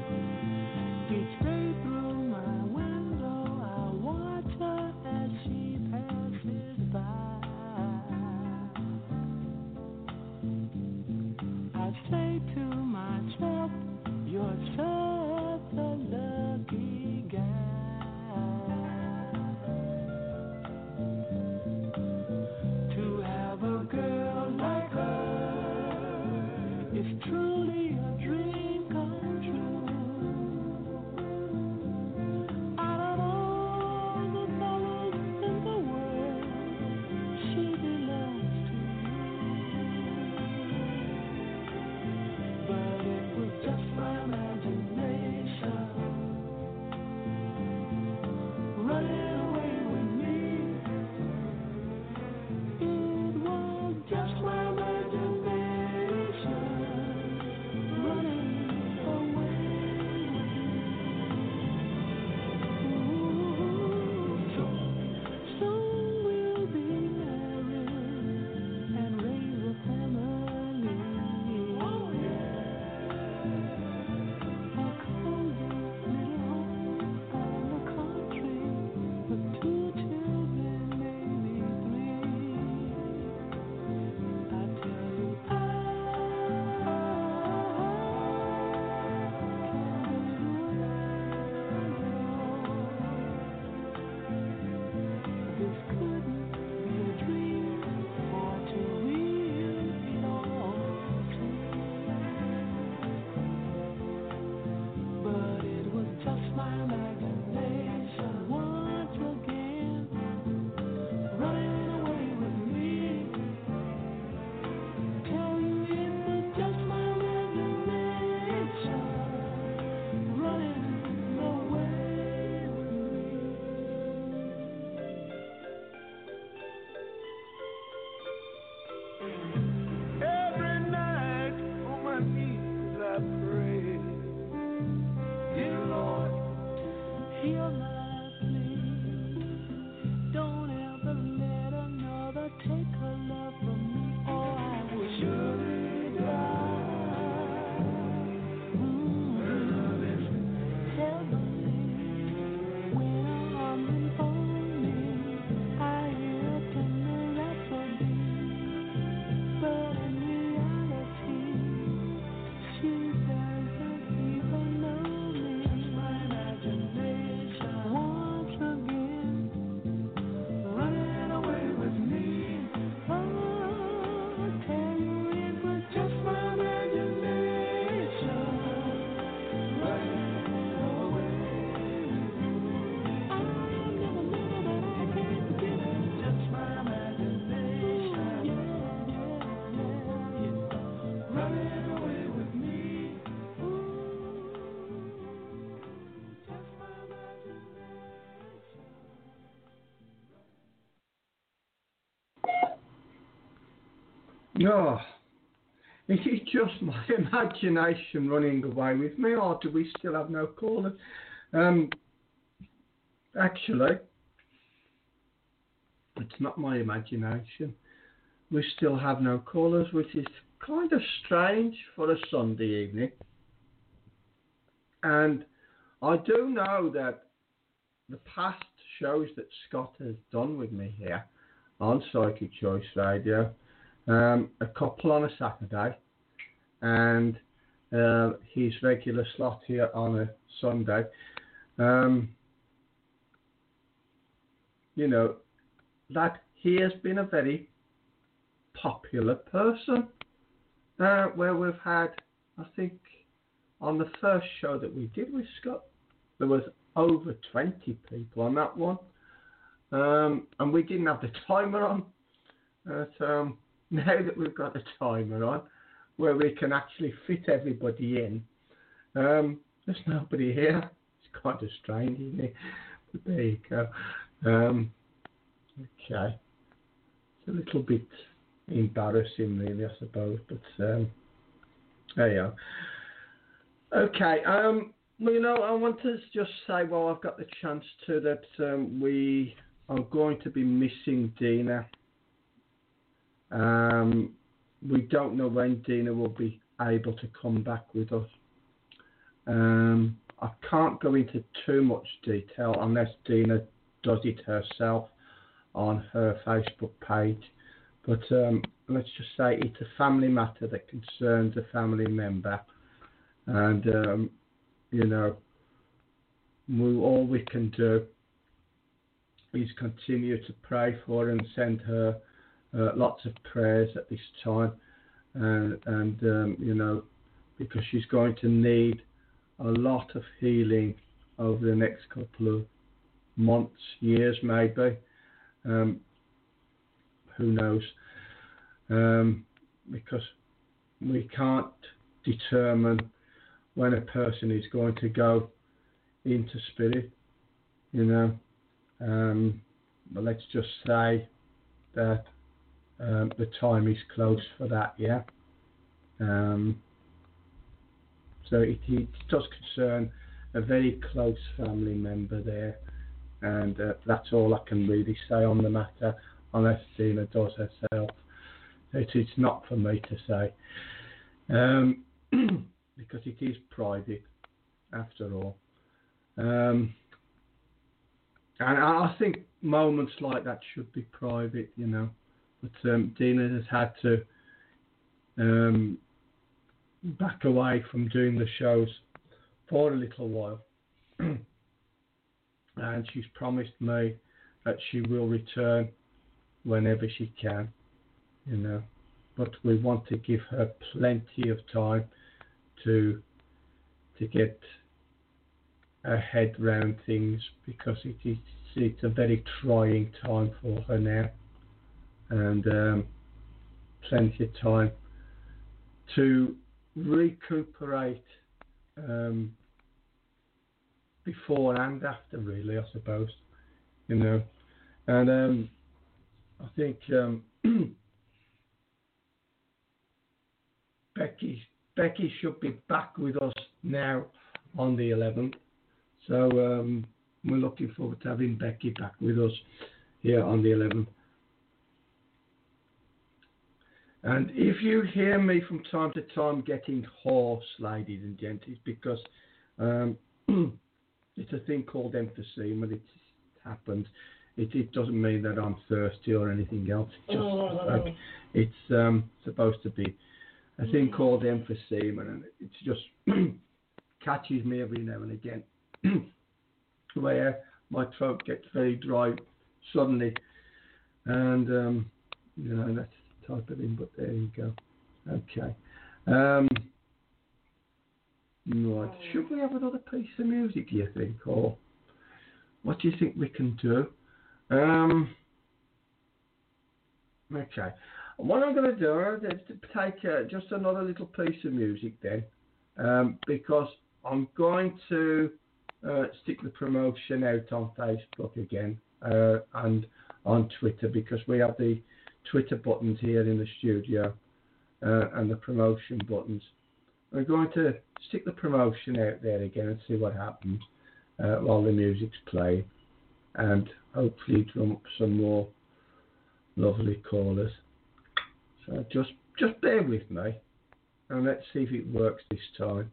Each day through my window, I watch her as she No. Is it just my imagination running away with me, or do we still have no callers? Um, actually, it's not my imagination. We still have no callers, which is kind of strange for a Sunday evening. And I do know that the past shows that Scott has done with me here on Psychic Choice Radio, um, a couple on a Saturday, and uh, his regular slot here on a Sunday. Um, you know, that he has been a very popular person, uh, where we've had, I think, on the first show that we did with Scott, there was over twenty people on that one, um, and we didn't have the timer on. But um, now that we've got the timer on, where we can actually fit everybody in, um, there's nobody here. It's kind of strange, isn't it? But there you go. Um, okay. It's a little bit embarrassing, really, I suppose, but um, there you are. Okay. Um, well, you know, I want to just say, well, I've got the chance to, that um, we are going to be missing Dina. Um, we don't know when Dina will be able to come back with us. Um, I can't go into too much detail unless Dina does it herself on her Facebook page. But um, let's just say it's a family matter that concerns a family member. And, um, you know, we, all we can do is continue to pray for her and send her uh, lots of prayers at this time. And, and um, you know, because she's going to need a lot of healing over the next couple of months, years maybe. Um, who knows? Um, because we can't determine when a person is going to go into spirit, you know. Um, but let's just say that um, the time is close for that, yeah. Um, so it, it does concern a very close family member there, and uh, that's all I can really say on the matter, unless Dina does herself. It, it's not for me to say, um, because it is private, after all. Um, and I think moments like that should be private, you know. But um, Dina has had to um, back away from doing the shows for a little while. And she's promised me that she will return whenever she can, you know. But we want to give her plenty of time to to get her head round things, because it is it's a very trying time for her now, and um, plenty of time to recuperate um, before and after, really, I suppose, you know. And um, I think um, Becky Becky should be back with us now on the eleventh. So um, we're looking forward to having Becky back with us here on the eleventh. And if you hear me from time to time getting hoarse, ladies and gents, it's because um, it's a thing called emphysema. It happens. It, it doesn't mean that I'm thirsty or anything else. It's just like, it's um, supposed to be a thing called emphysema, and it's just catches me every now and again, where my throat gets very dry suddenly, and um, you know, that's the type of thing. But there you go. Okay. Um, right. Should we have another piece of music, do you think, or what do you think we can do? Um, okay. What I'm going to do is to take uh, just another little piece of music then, um, because I'm going to uh, stick the promotion out on Facebook again uh, and on Twitter, because we have the Twitter buttons here in the studio, uh, and the promotion buttons. I'm going to stick the promotion out there again and see what happens uh, while the music's playing, and hopefully drum up some more lovely callers. So just just bear with me, and let's see if it works this time.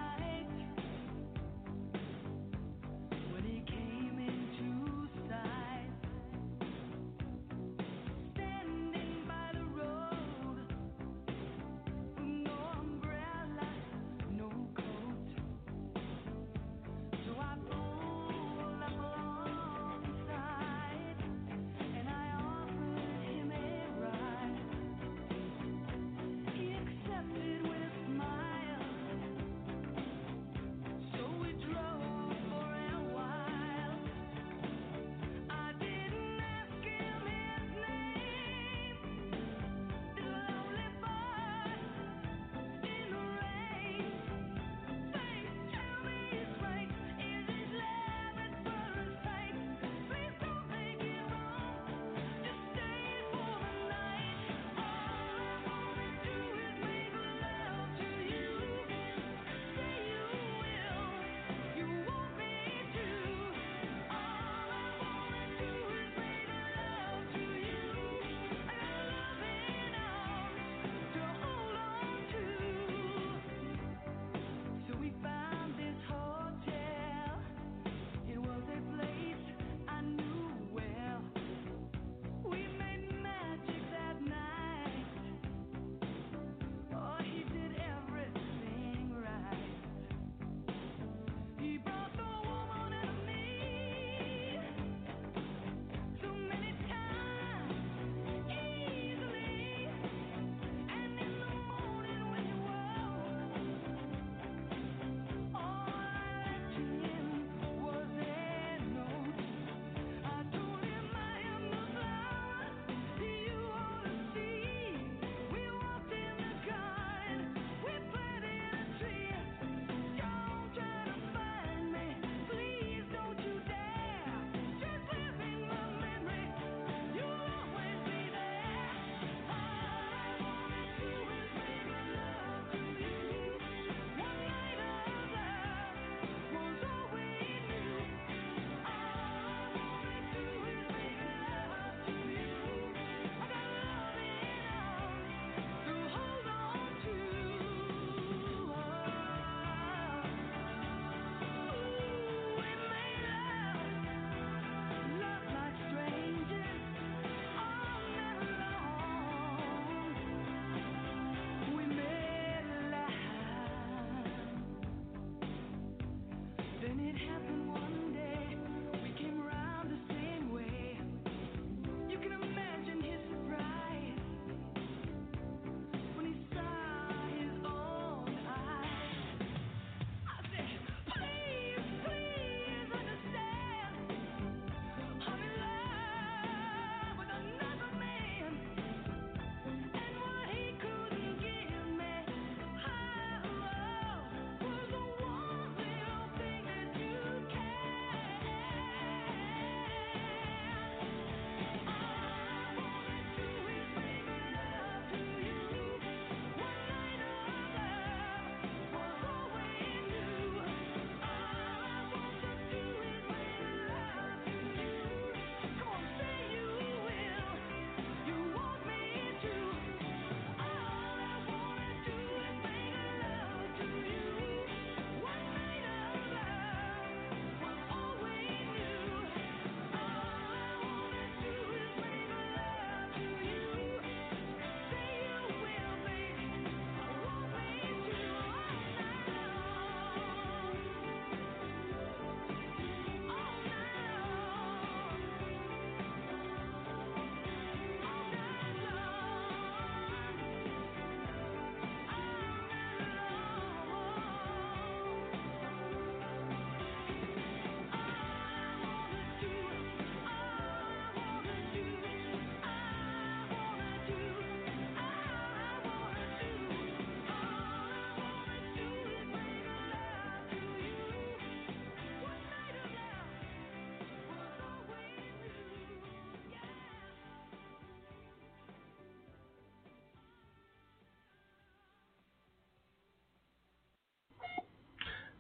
When he came into sight,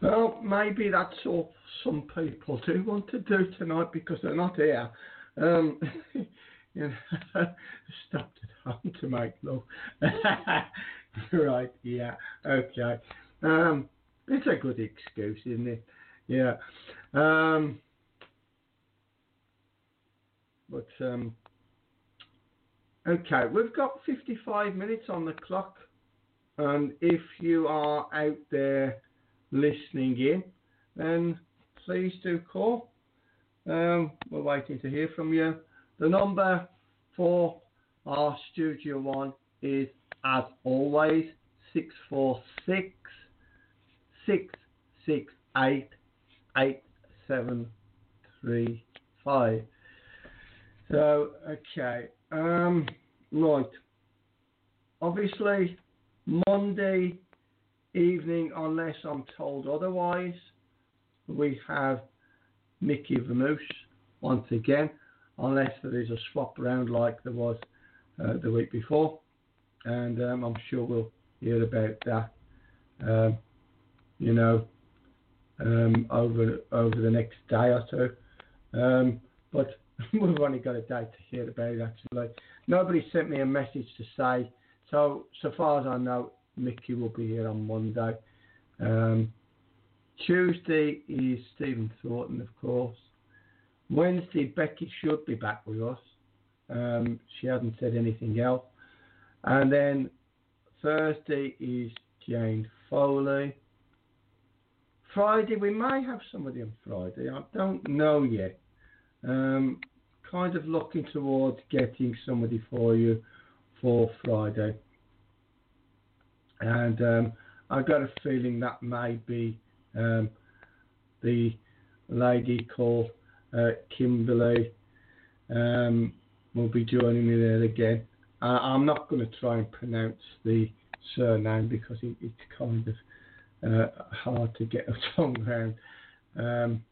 Well, maybe that's all some people do want to do tonight because they're not here. Um, you know, stopped at home to make love. Right, yeah, okay. Um, it's a good excuse, isn't it? Yeah. Um, but, um, okay, we've got fifty-five minutes on the clock. And if you are out there listening in, then please do call. Um, we're waiting to hear from you. The number for our Studio One is, as always, six four six, six six eight, eight seven three five. So, okay. Um, right. Obviously, Monday evening, unless I'm told otherwise, we have Mickey Vamoose once again, unless there is a swap around like there was uh, the week before, and um, I'm sure we'll hear about that, um, you know, um, over over the next day or two. Um, but we've only got a day to hear about it, actually. Nobody sent me a message to say. So, so far as I know, Mickey will be here on Monday. Um, Tuesday is Stephen Thornton, of course. Wednesday, Becky should be back with us. Um, she hasn't said anything else. And then Thursday is Jane Foley. Friday, we may have somebody on Friday. I don't know yet. Um, kind of looking towards getting somebody for you for Friday, and um, I've got a feeling that may be um, the lady called uh, Kimberly um, will be joining me there again. Uh, I'm not going to try and pronounce the surname because it, it's kind of uh, hard to get a tongue around. Um,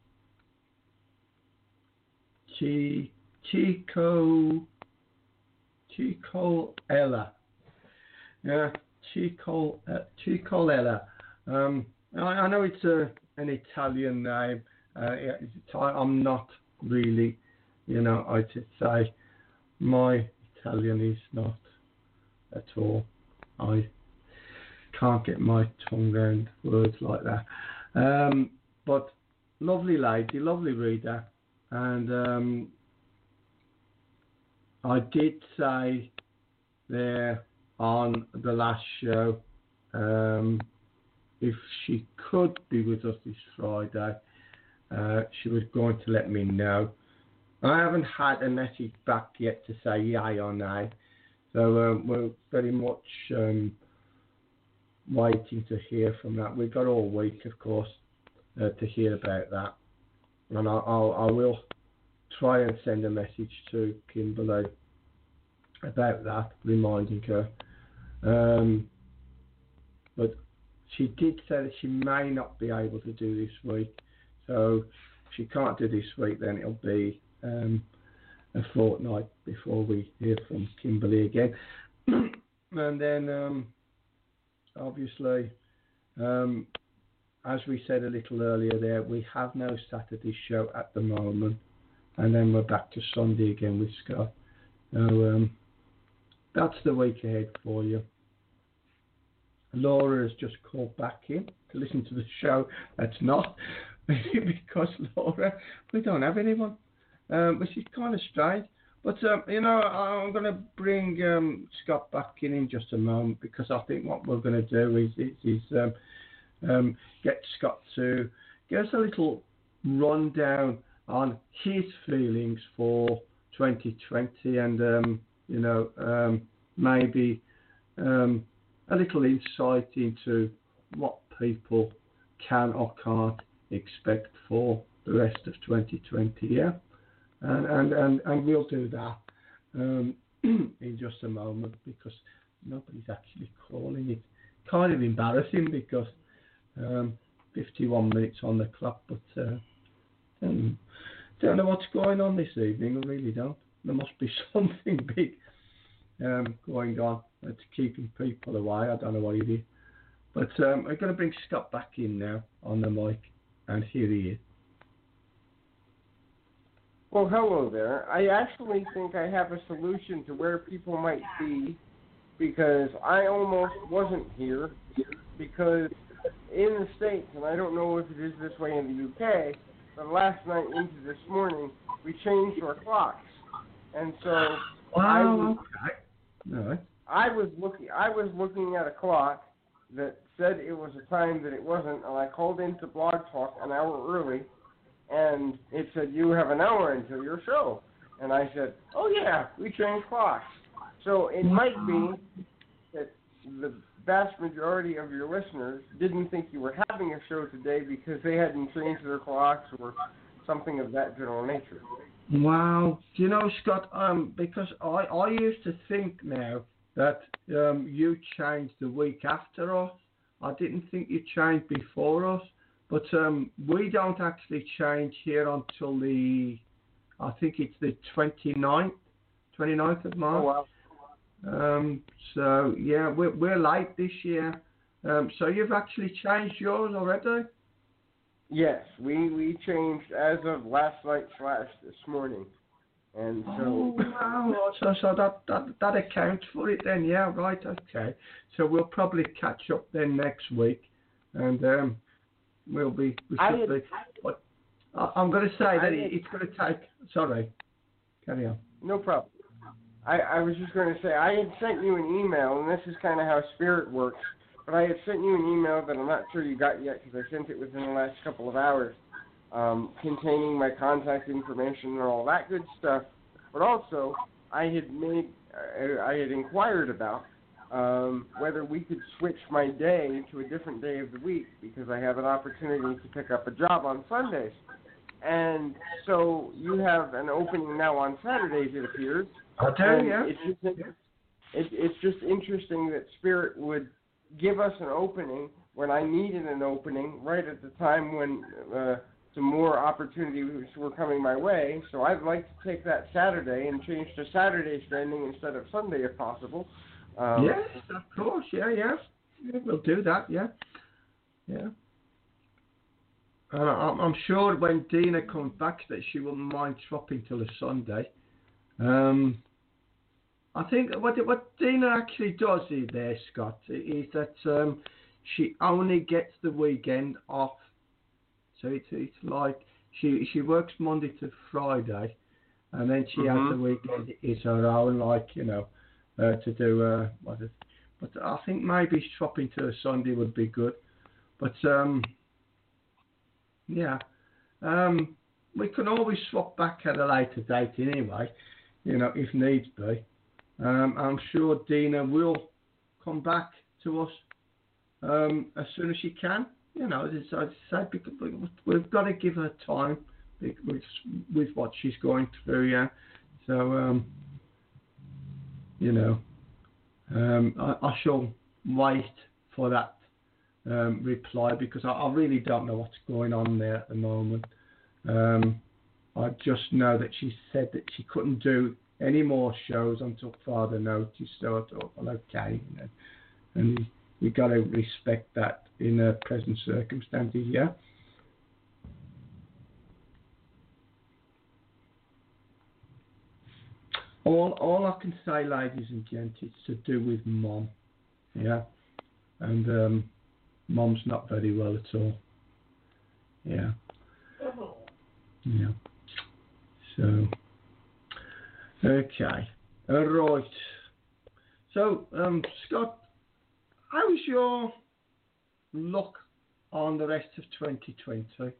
Chi, Chico... Chico Ella. Yeah, Chico, uh, Chico Ella. Um, I, I know it's a, an Italian name. Uh, it's, I'm not really, you know, I should say my Italian is not at all. I can't get my tongue around words like that. Um, but lovely lady, lovely reader. And um, I did say there on the last show, um, if she could be with us this Friday, uh, she was going to let me know. I haven't had a message back yet to say yay or nay, so um, we're very much um, waiting to hear from that. We've got all week, of course, uh, to hear about that, and I, I'll, I will try and send a message to Kimberly about that, reminding her. Um, but she did say that she may not be able to do this week. So if she can't do this week, then it'll be um, a fortnight before we hear from Kimberly again. And then, um, obviously, um, as we said a little earlier there, we have no Saturday show at the moment. And then we're back to Sunday again with Scott. So um, that's the week ahead for you. Laura has just called back in to listen to the show. That's not because, Laura, we don't have anyone, um, which is kind of strange. But, um, you know, I'm going to bring um, Scott back in in just a moment because I think what we're going to do is, is, is um, um, get Scott to give us a little rundown on his feelings for twenty twenty and, um, you know, um, maybe um, a little insight into what people can or can't expect for the rest of twenty twenty, yeah? And and, and, and we'll do that um, in just a moment because nobody's actually calling. It's kind of embarrassing because um, fifty-one minutes on the clock, but uh, um, don't know what's going on this evening. I really don't. There must be something big um, going on that's keeping people away. I don't know what it is. But um, I'm going to bring Scott back in now on the mic, and here he is. Well, hello there. I actually think I have a solution to where people might be, because I almost wasn't here, because in the States, and I don't know if it is this way in the U K, but last night into this morning, we changed our clocks. And so wow, I was, okay. No. I was looking I was looking at a clock that said it was a time that it wasn't, and I called into Blog Talk an hour early, and it said, you have an hour until your show. And I said, oh yeah, we changed clocks. So it might be that the vast majority of your listeners didn't think you were having a show today because they hadn't changed their clocks or something of that general nature. Wow. Do you know, Scott, um, because I, I used to think now that um, you changed the week after us. I didn't think you changed before us. But um, we don't actually change here until the, I think it's the twenty-ninth, twenty-ninth of March. Oh, wow. Um, so, yeah, we're, we're late this year. Um, so you've actually changed yours already? Yes, we, we changed as of last night slash this morning. And so... Oh, wow. so so that, that, that accounts for it then, yeah, right, okay. So we'll probably catch up then next week. And... Um, We'll be, we should had, be. But I'm going to say that had, it's going to take. Sorry, carry on. No problem. I, I was just going to say I had sent you an email, and this is kind of how Spirit works. But I had sent you an email that I'm not sure you got yet because I sent it within the last couple of hours, um, containing my contact information and all that good stuff. But also, I had made, uh, I had inquired about. Um, whether we could switch my day to a different day of the week because I have an opportunity to pick up a job on Sundays. And so you have an opening now on Saturdays, it appears. I'll tell you. It's just, it, it's just interesting that Spirit would give us an opening when I needed an opening right at the time when uh, some more opportunities were coming my way. So I'd like to take that Saturday and change to Saturday standing instead of Sunday if possible. Um, yes, of course, yeah, yeah, yeah. We'll do that, yeah, yeah. And I'm, I'm sure when Dina comes back that she wouldn't mind swapping till a Sunday. Um, I think what what Dina actually does is there, Scott, is that um, she only gets the weekend off. So it's it's like she she works Monday to Friday, and then she mm-hmm. has the weekend is her own, like you know. Uh, to do uh, what is, but I think maybe swapping to a Sunday would be good. But um, yeah, um, we can always swap back at a later date anyway, you know, if needs be. Um, I'm sure Dina will come back to us um, as soon as she can. You know, as I said, because we've got to give her time with with what she's going through. Yeah, so. Um, You know, um, I, I shall wait for that um, reply because I, I really don't know what's going on there at the moment. Um, I just know that she said that she couldn't do any more shows until further notice. So I thought, well, okay, you know, and we got to respect that in her present circumstances. Yeah. All, all I can say, ladies and gents, it's to do with Mom, yeah, and um, Mom's not very well at all, yeah, yeah. So, okay, all right. So, um, Scott, how's your look on the rest of twenty twenty?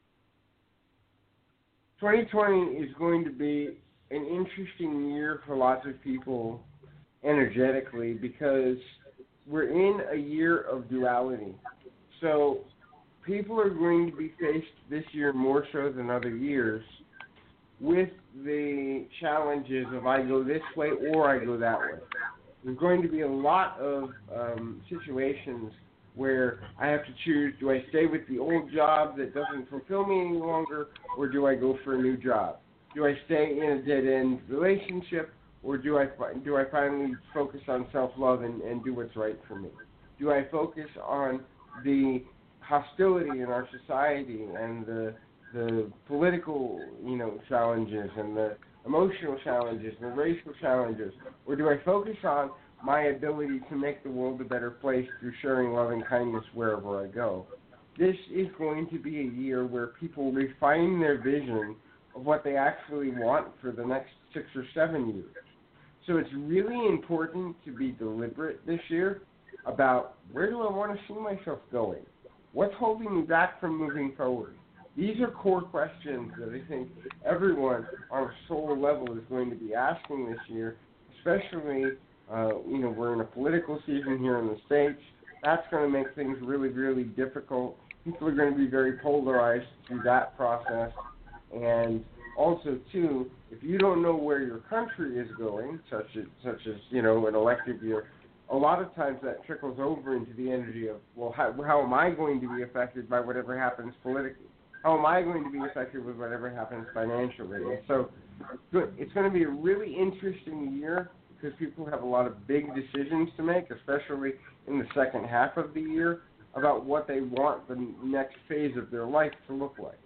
twenty twenty is going to be an interesting year for lots of people energetically because we're in a year of duality. So people are going to be faced this year more so than other years with the challenges of I go this way or I go that way. There's going to be a lot of um, situations where I have to choose, do I stay with the old job that doesn't fulfill me any longer, or do I go for a new job? Do I stay in a dead-end relationship, or do I do I finally focus on self-love and, and do what's right for me? Do I focus on the hostility in our society and the the political, you know, challenges and the emotional challenges and the racial challenges, or do I focus on my ability to make the world a better place through sharing love and kindness wherever I go? This is going to be a year where people refine their vision of what they actually want for the next six or seven years. So it's really important to be deliberate this year about where do I want to see myself going? What's holding me back from moving forward? These are core questions that I think everyone on a soul level is going to be asking this year, especially, uh, you know, we're in a political season here in the States. That's going to make things really, really difficult. People are going to be very polarized through that process. And also, too, if you don't know where your country is going, such as, such as you know, an elective year, a lot of times that trickles over into the energy of, well, how, how am I going to be affected by whatever happens politically? How am I going to be affected with whatever happens financially? And so it's going to be a really interesting year because people have a lot of big decisions to make, especially in the second half of the year, about what they want the next phase of their life to look like.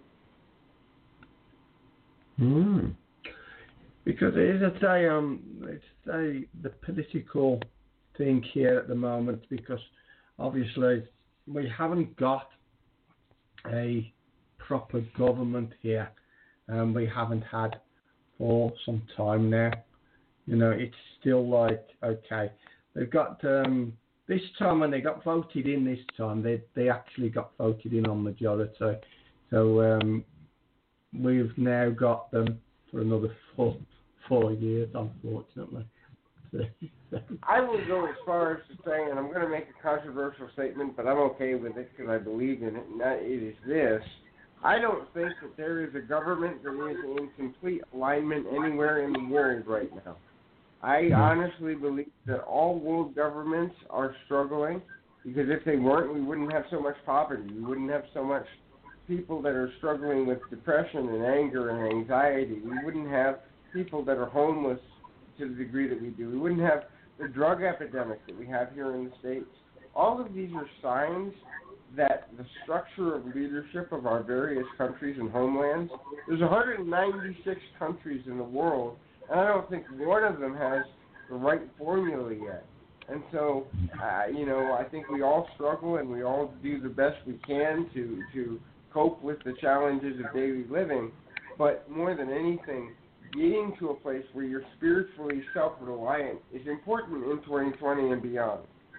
Mm. Because it is a say, um, it's a, the political thing here at the moment, because obviously we haven't got a proper government here, and um, we haven't had for some time now. You know, it's still like, okay, they've got um, this time when they got voted in this time, they they actually got voted in on majority. So um, we've now got them for another four four years, unfortunately. I will go as far as to say, and I'm going to make a controversial statement, but I'm okay with it because I believe in it, and that it is this. I don't think that there is a government that is in complete alignment anywhere in the world right now. I honestly believe that all world governments are struggling, because if they weren't, we wouldn't have so much poverty. We wouldn't have so much people that are struggling with depression and anger and anxiety. We wouldn't have people that are homeless to the degree that we do. We wouldn't have the drug epidemic that we have here in the States. All of these are signs that the structure of leadership of our various countries and homelands, there's one hundred ninety-six countries in the world, and I don't think one of them has the right formula yet. And so, uh, you know, I think we all struggle and we all do the best we can to, to cope with the challenges of daily living. But more than anything, getting to a place where you're spiritually self-reliant is important in twenty twenty and beyond.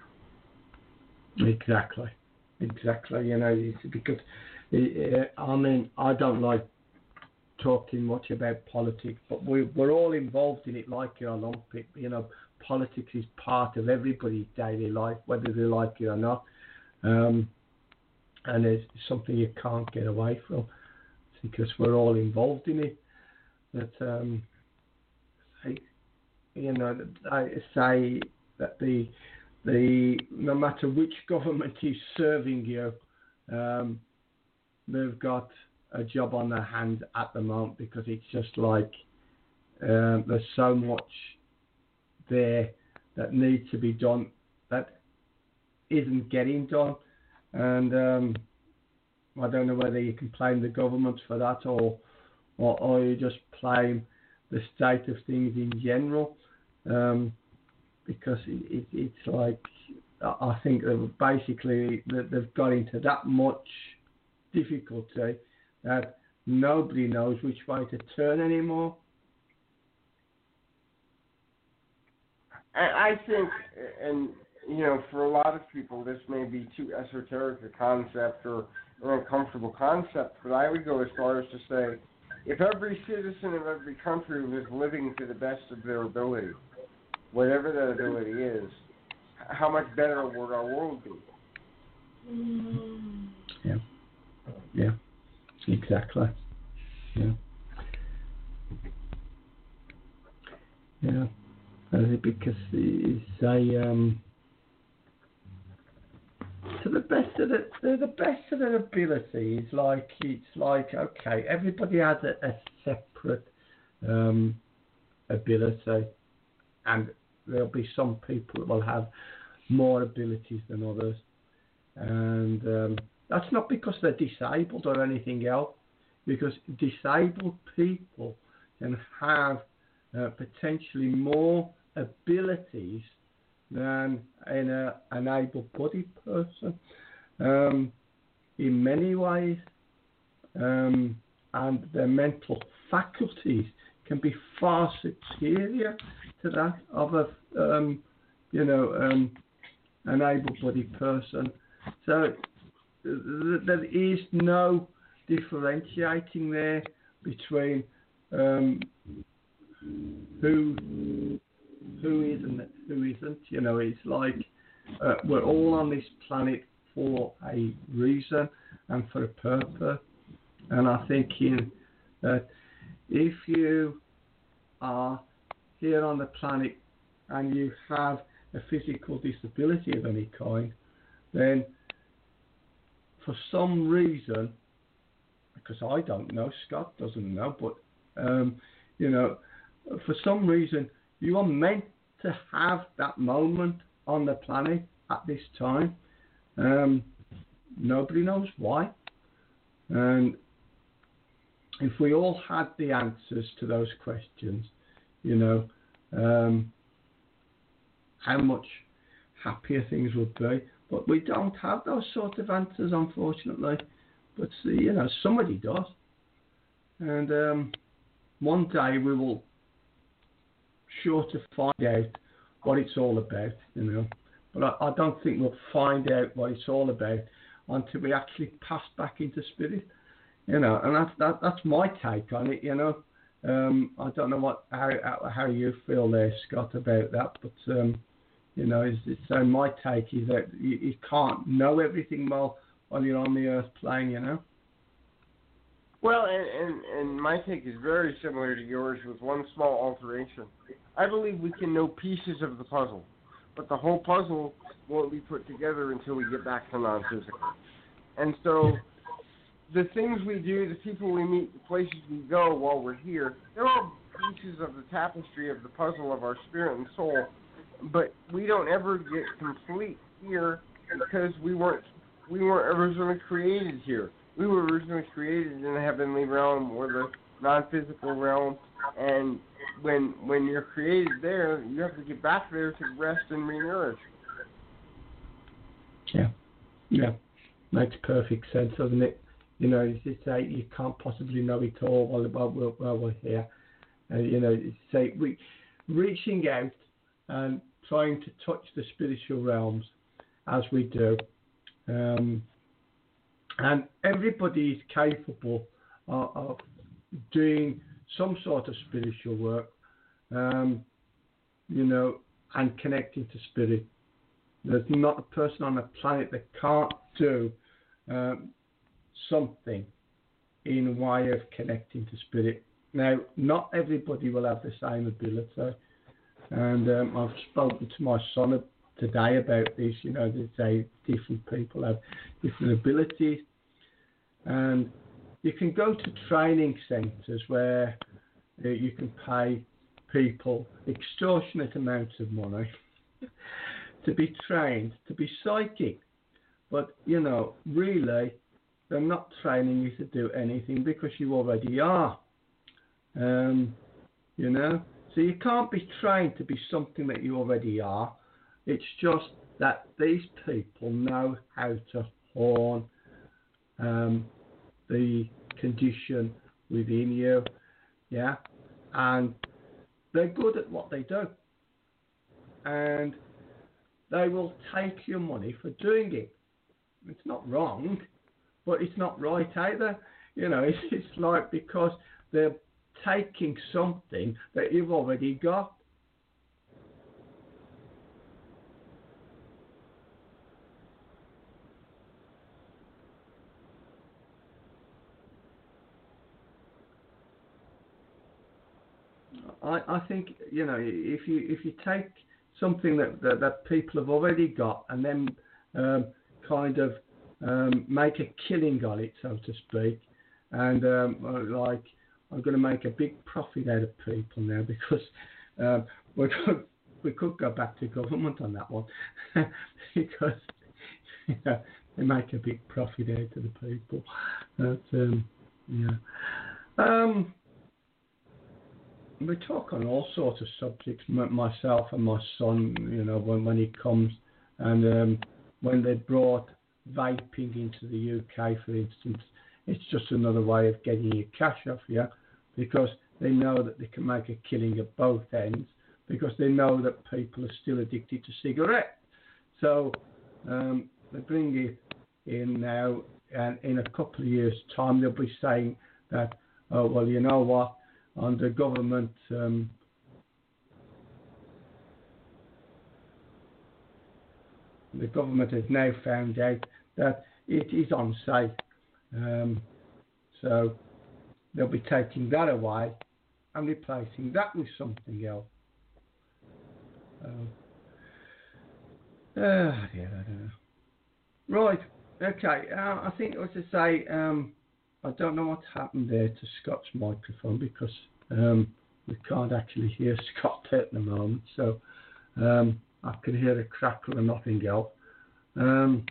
Exactly. Exactly. You know, because, uh, I mean, I don't like talking much about politics, but we, we're all involved in it like an Olympic. You know, politics is part of everybody's daily life, whether they like it or not. Um, and it's something you can't get away from because we're all involved in it. That, um, I, you know, I say that the the no matter which government is serving you, um, they've got a job on their hands at the moment, because it's just like um, there's so much there that needs to be done that isn't getting done, and um, I don't know whether you can blame the government for that or or, or you just blame the state of things in general, um, because it, it, it's like I think that basically that they've got into that much difficulty that nobody knows which way to turn anymore. I think, and you know, for a lot of people, this may be too esoteric a concept or an uncomfortable concept, but I would go as far as to say, if every citizen of every country was living to the best of their ability, whatever that ability is, how much better would our world be? Yeah. Yeah. Exactly. Yeah. Yeah. Because it's a um, to the best of the, the the best of their ability. It's like it's like okay, everybody has a, a separate um, ability, and there'll be some people that will have more abilities than others. And um, that's not because they're disabled or anything else, because disabled people can have uh, potentially more abilities than in a, an able-bodied person um, in many ways, um, and their mental faculties can be far superior to that of a um, you know um, an able-bodied person. So th- there is no differentiating there between um, who who is and who isn't. You know, it's like uh, we're all on this planet for a reason and for a purpose. And I think in that if you are here on the planet and you have a physical disability of any kind, then for some reason, because I don't know, Scott doesn't know, but um, you know, for some reason you are meant to have that moment on the planet at this time. Um, nobody knows why. And if we all had the answers to those questions, you know, um, how much happier things would be. But we don't have those sort of answers, unfortunately. But, you know, somebody does. And um, one day we will sure to find out what it's all about, you know. But I, I don't think we'll find out what it's all about until we actually pass back into spirit, you know. And that's that, that's my take on it, you know. Um, I don't know what how how you feel there, Scott, about that, but um, you know, it's, it's, so my take is that you, you can't know everything while while you're on the earth plane, you know. Well, and, and, and my take is very similar to yours with one small alteration. I believe we can know pieces of the puzzle, but the whole puzzle won't be put together until we get back to non-physical. And so the things we do, the people we meet, the places we go while we're here, they're all pieces of the tapestry of the puzzle of our spirit and soul, but we don't ever get complete here because we weren't we weren't originally created here. We were originally created in the heavenly realm or the non-physical realm, and when when you're created there, you have to get back there to rest and re-nourish. Yeah, yeah, makes perfect sense, doesn't it? You know, you say you can't possibly know it all while, while, we're, while we're here. Uh, you know, say we reaching out and trying to touch the spiritual realms as we do. Um, and everybody is capable of, of doing some sort of spiritual work, um, you know, and connecting to spirit. There's not a person on the planet that can't do um, something in way of connecting to spirit. Now, not everybody will have the same ability, and um, I've spoken to my son today about this. You know, they say different people have different abilities, and you can go to training centres where uh, you can pay people extortionate amounts of money to be trained to be psychic, but you know, really, they're not training you to do anything because you already are. Um, you know, so you can't be trained to be something that you already are. It's just that these people know how to hone um, the condition within you, yeah, and they're good at what they do, and they will take your money for doing it. It's not wrong, but it's not right either. You know, it's, it's like because they're taking something that you've already got. I, I think, you know, if you if you take something that, that, that people have already got and then um, kind of um, make a killing on it, so to speak, and um, like, I'm going to make a big profit out of people now because um, we could, we could go back to government on that one because you know, they make a big profit out of the people. But, um, yeah. Um, we talk on all sorts of subjects, m- myself and my son, you know, when, when he comes. And um, when they brought vaping into the U K, for instance, it's just another way of getting your cash off you, because they know that they can make a killing at both ends, because they know that people are still addicted to cigarettes. So um, they bring it in now, and in a couple of years' time, they'll be saying that, oh, well, you know what, under government um, the government has now found out that it is unsafe. Um, so they'll be taking that away and replacing that with something else. Um, uh, yeah, I don't know. Right, okay. Uh, I think I was to say, um, I don't know what happened there to Scott's microphone, because um, we can't actually hear Scott at the moment. So um, I can hear a crackle and nothing else. Um,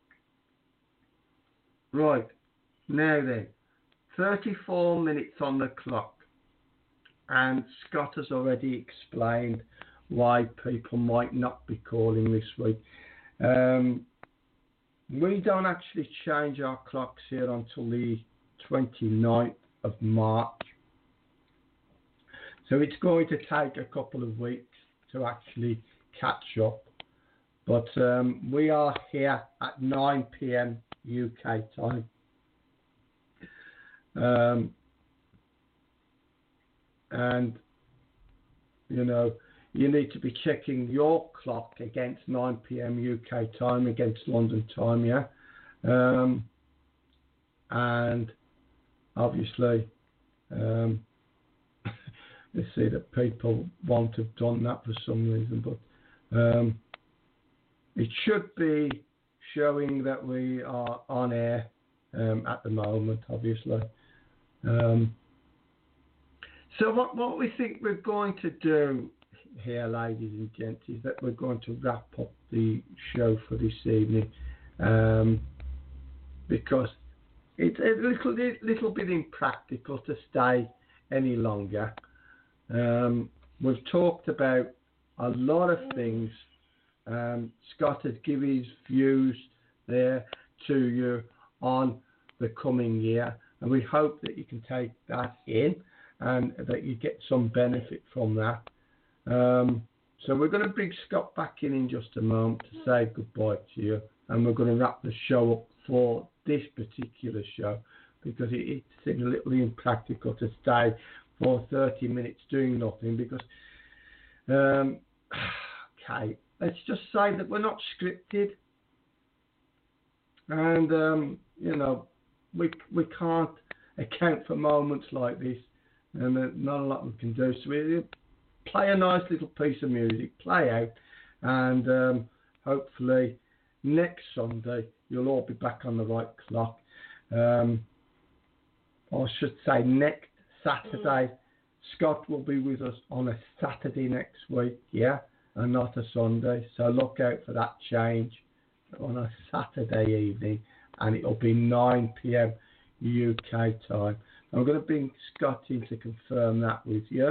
right, now then, thirty-four minutes on the clock, and Scott has already explained why people might not be calling this week. Um, we don't actually change our clocks here until the twenty-ninth of March. So it's going to take a couple of weeks to actually catch up. But um, we are here at nine p.m. U K time. Um, and, you know, you need to be checking your clock against nine p.m. U K time, against London time, yeah? Um, and obviously, um, you see that people won't have done that for some reason, but um, it should be showing that we are on air um, at the moment, obviously. Um, so what, what we think we're going to do here, ladies and gents, is that we're going to wrap up the show for this evening, um, because it's a little, little bit impractical to stay any longer. Um, we've talked about a lot of things. Um, Scott has given his views there to you on the coming year, and we hope that you can take that in and that you get some benefit from that. Um, so we're going to bring Scott back in in just a moment to say goodbye to you, and we're going to wrap the show up for this particular show, because it, it seems a little impractical to stay for thirty minutes doing nothing, because um, okay, let's just say that we're not scripted, and um, you know, we we can't account for moments like this, and there's not a lot we can do. So we play a nice little piece of music, play out, and um, hopefully next Sunday you'll all be back on the right clock. Um, I should say next Saturday. Scott will be with us on a Saturday next week, yeah, and not a Sunday. So look out for that change on a Saturday evening, and it'll be nine p.m. U K time. I'm going to bring Scott in to confirm that with you.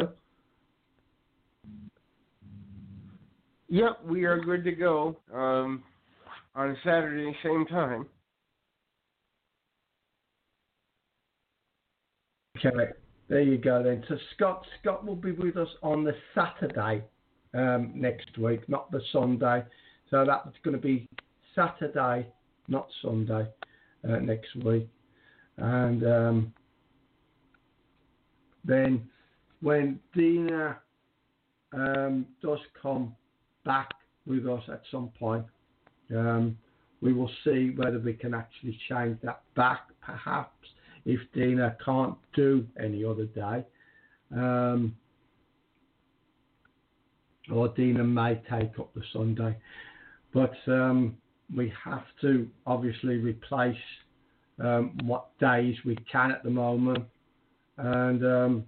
Yep, we are good to go um, on Saturday, same time. Okay, there you go then. So Scott, Scott will be with us on the Saturday um, next week, not the Sunday. So that's going to be Saturday, not Sunday, uh, next week. And um, then when Dina um, does come back with us at some point, um, we will see whether we can actually change that back, perhaps, if Dina can't do any other day. Um, or Dina may take up the Sunday. But um, we have to obviously replace um, what days we can at the moment. And, um,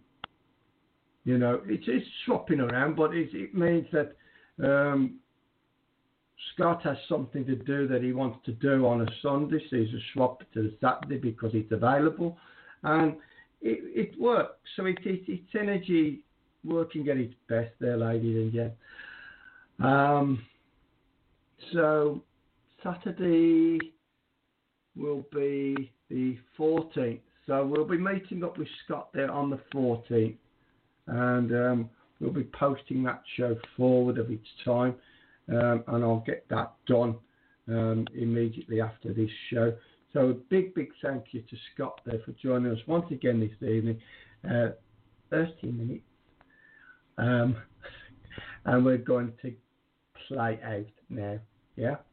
you know, it's, it's swapping around, but it, it means that um, Scott has something to do that he wants to do on a Sunday, so he's swapped it to the Saturday because it's available, and it, it works. So it, it, it's energy working at its best there, ladies and gents. Um, so Saturday will be the fourteenth. So we'll be meeting up with Scott there on the fourteenth, and um, we'll be posting that show forward of its time, um, and I'll get that done um, immediately after this show. So a big, big thank you to Scott there for joining us once again this evening. Uh, thirty minutes. Um, and we're going to play out now. Yeah?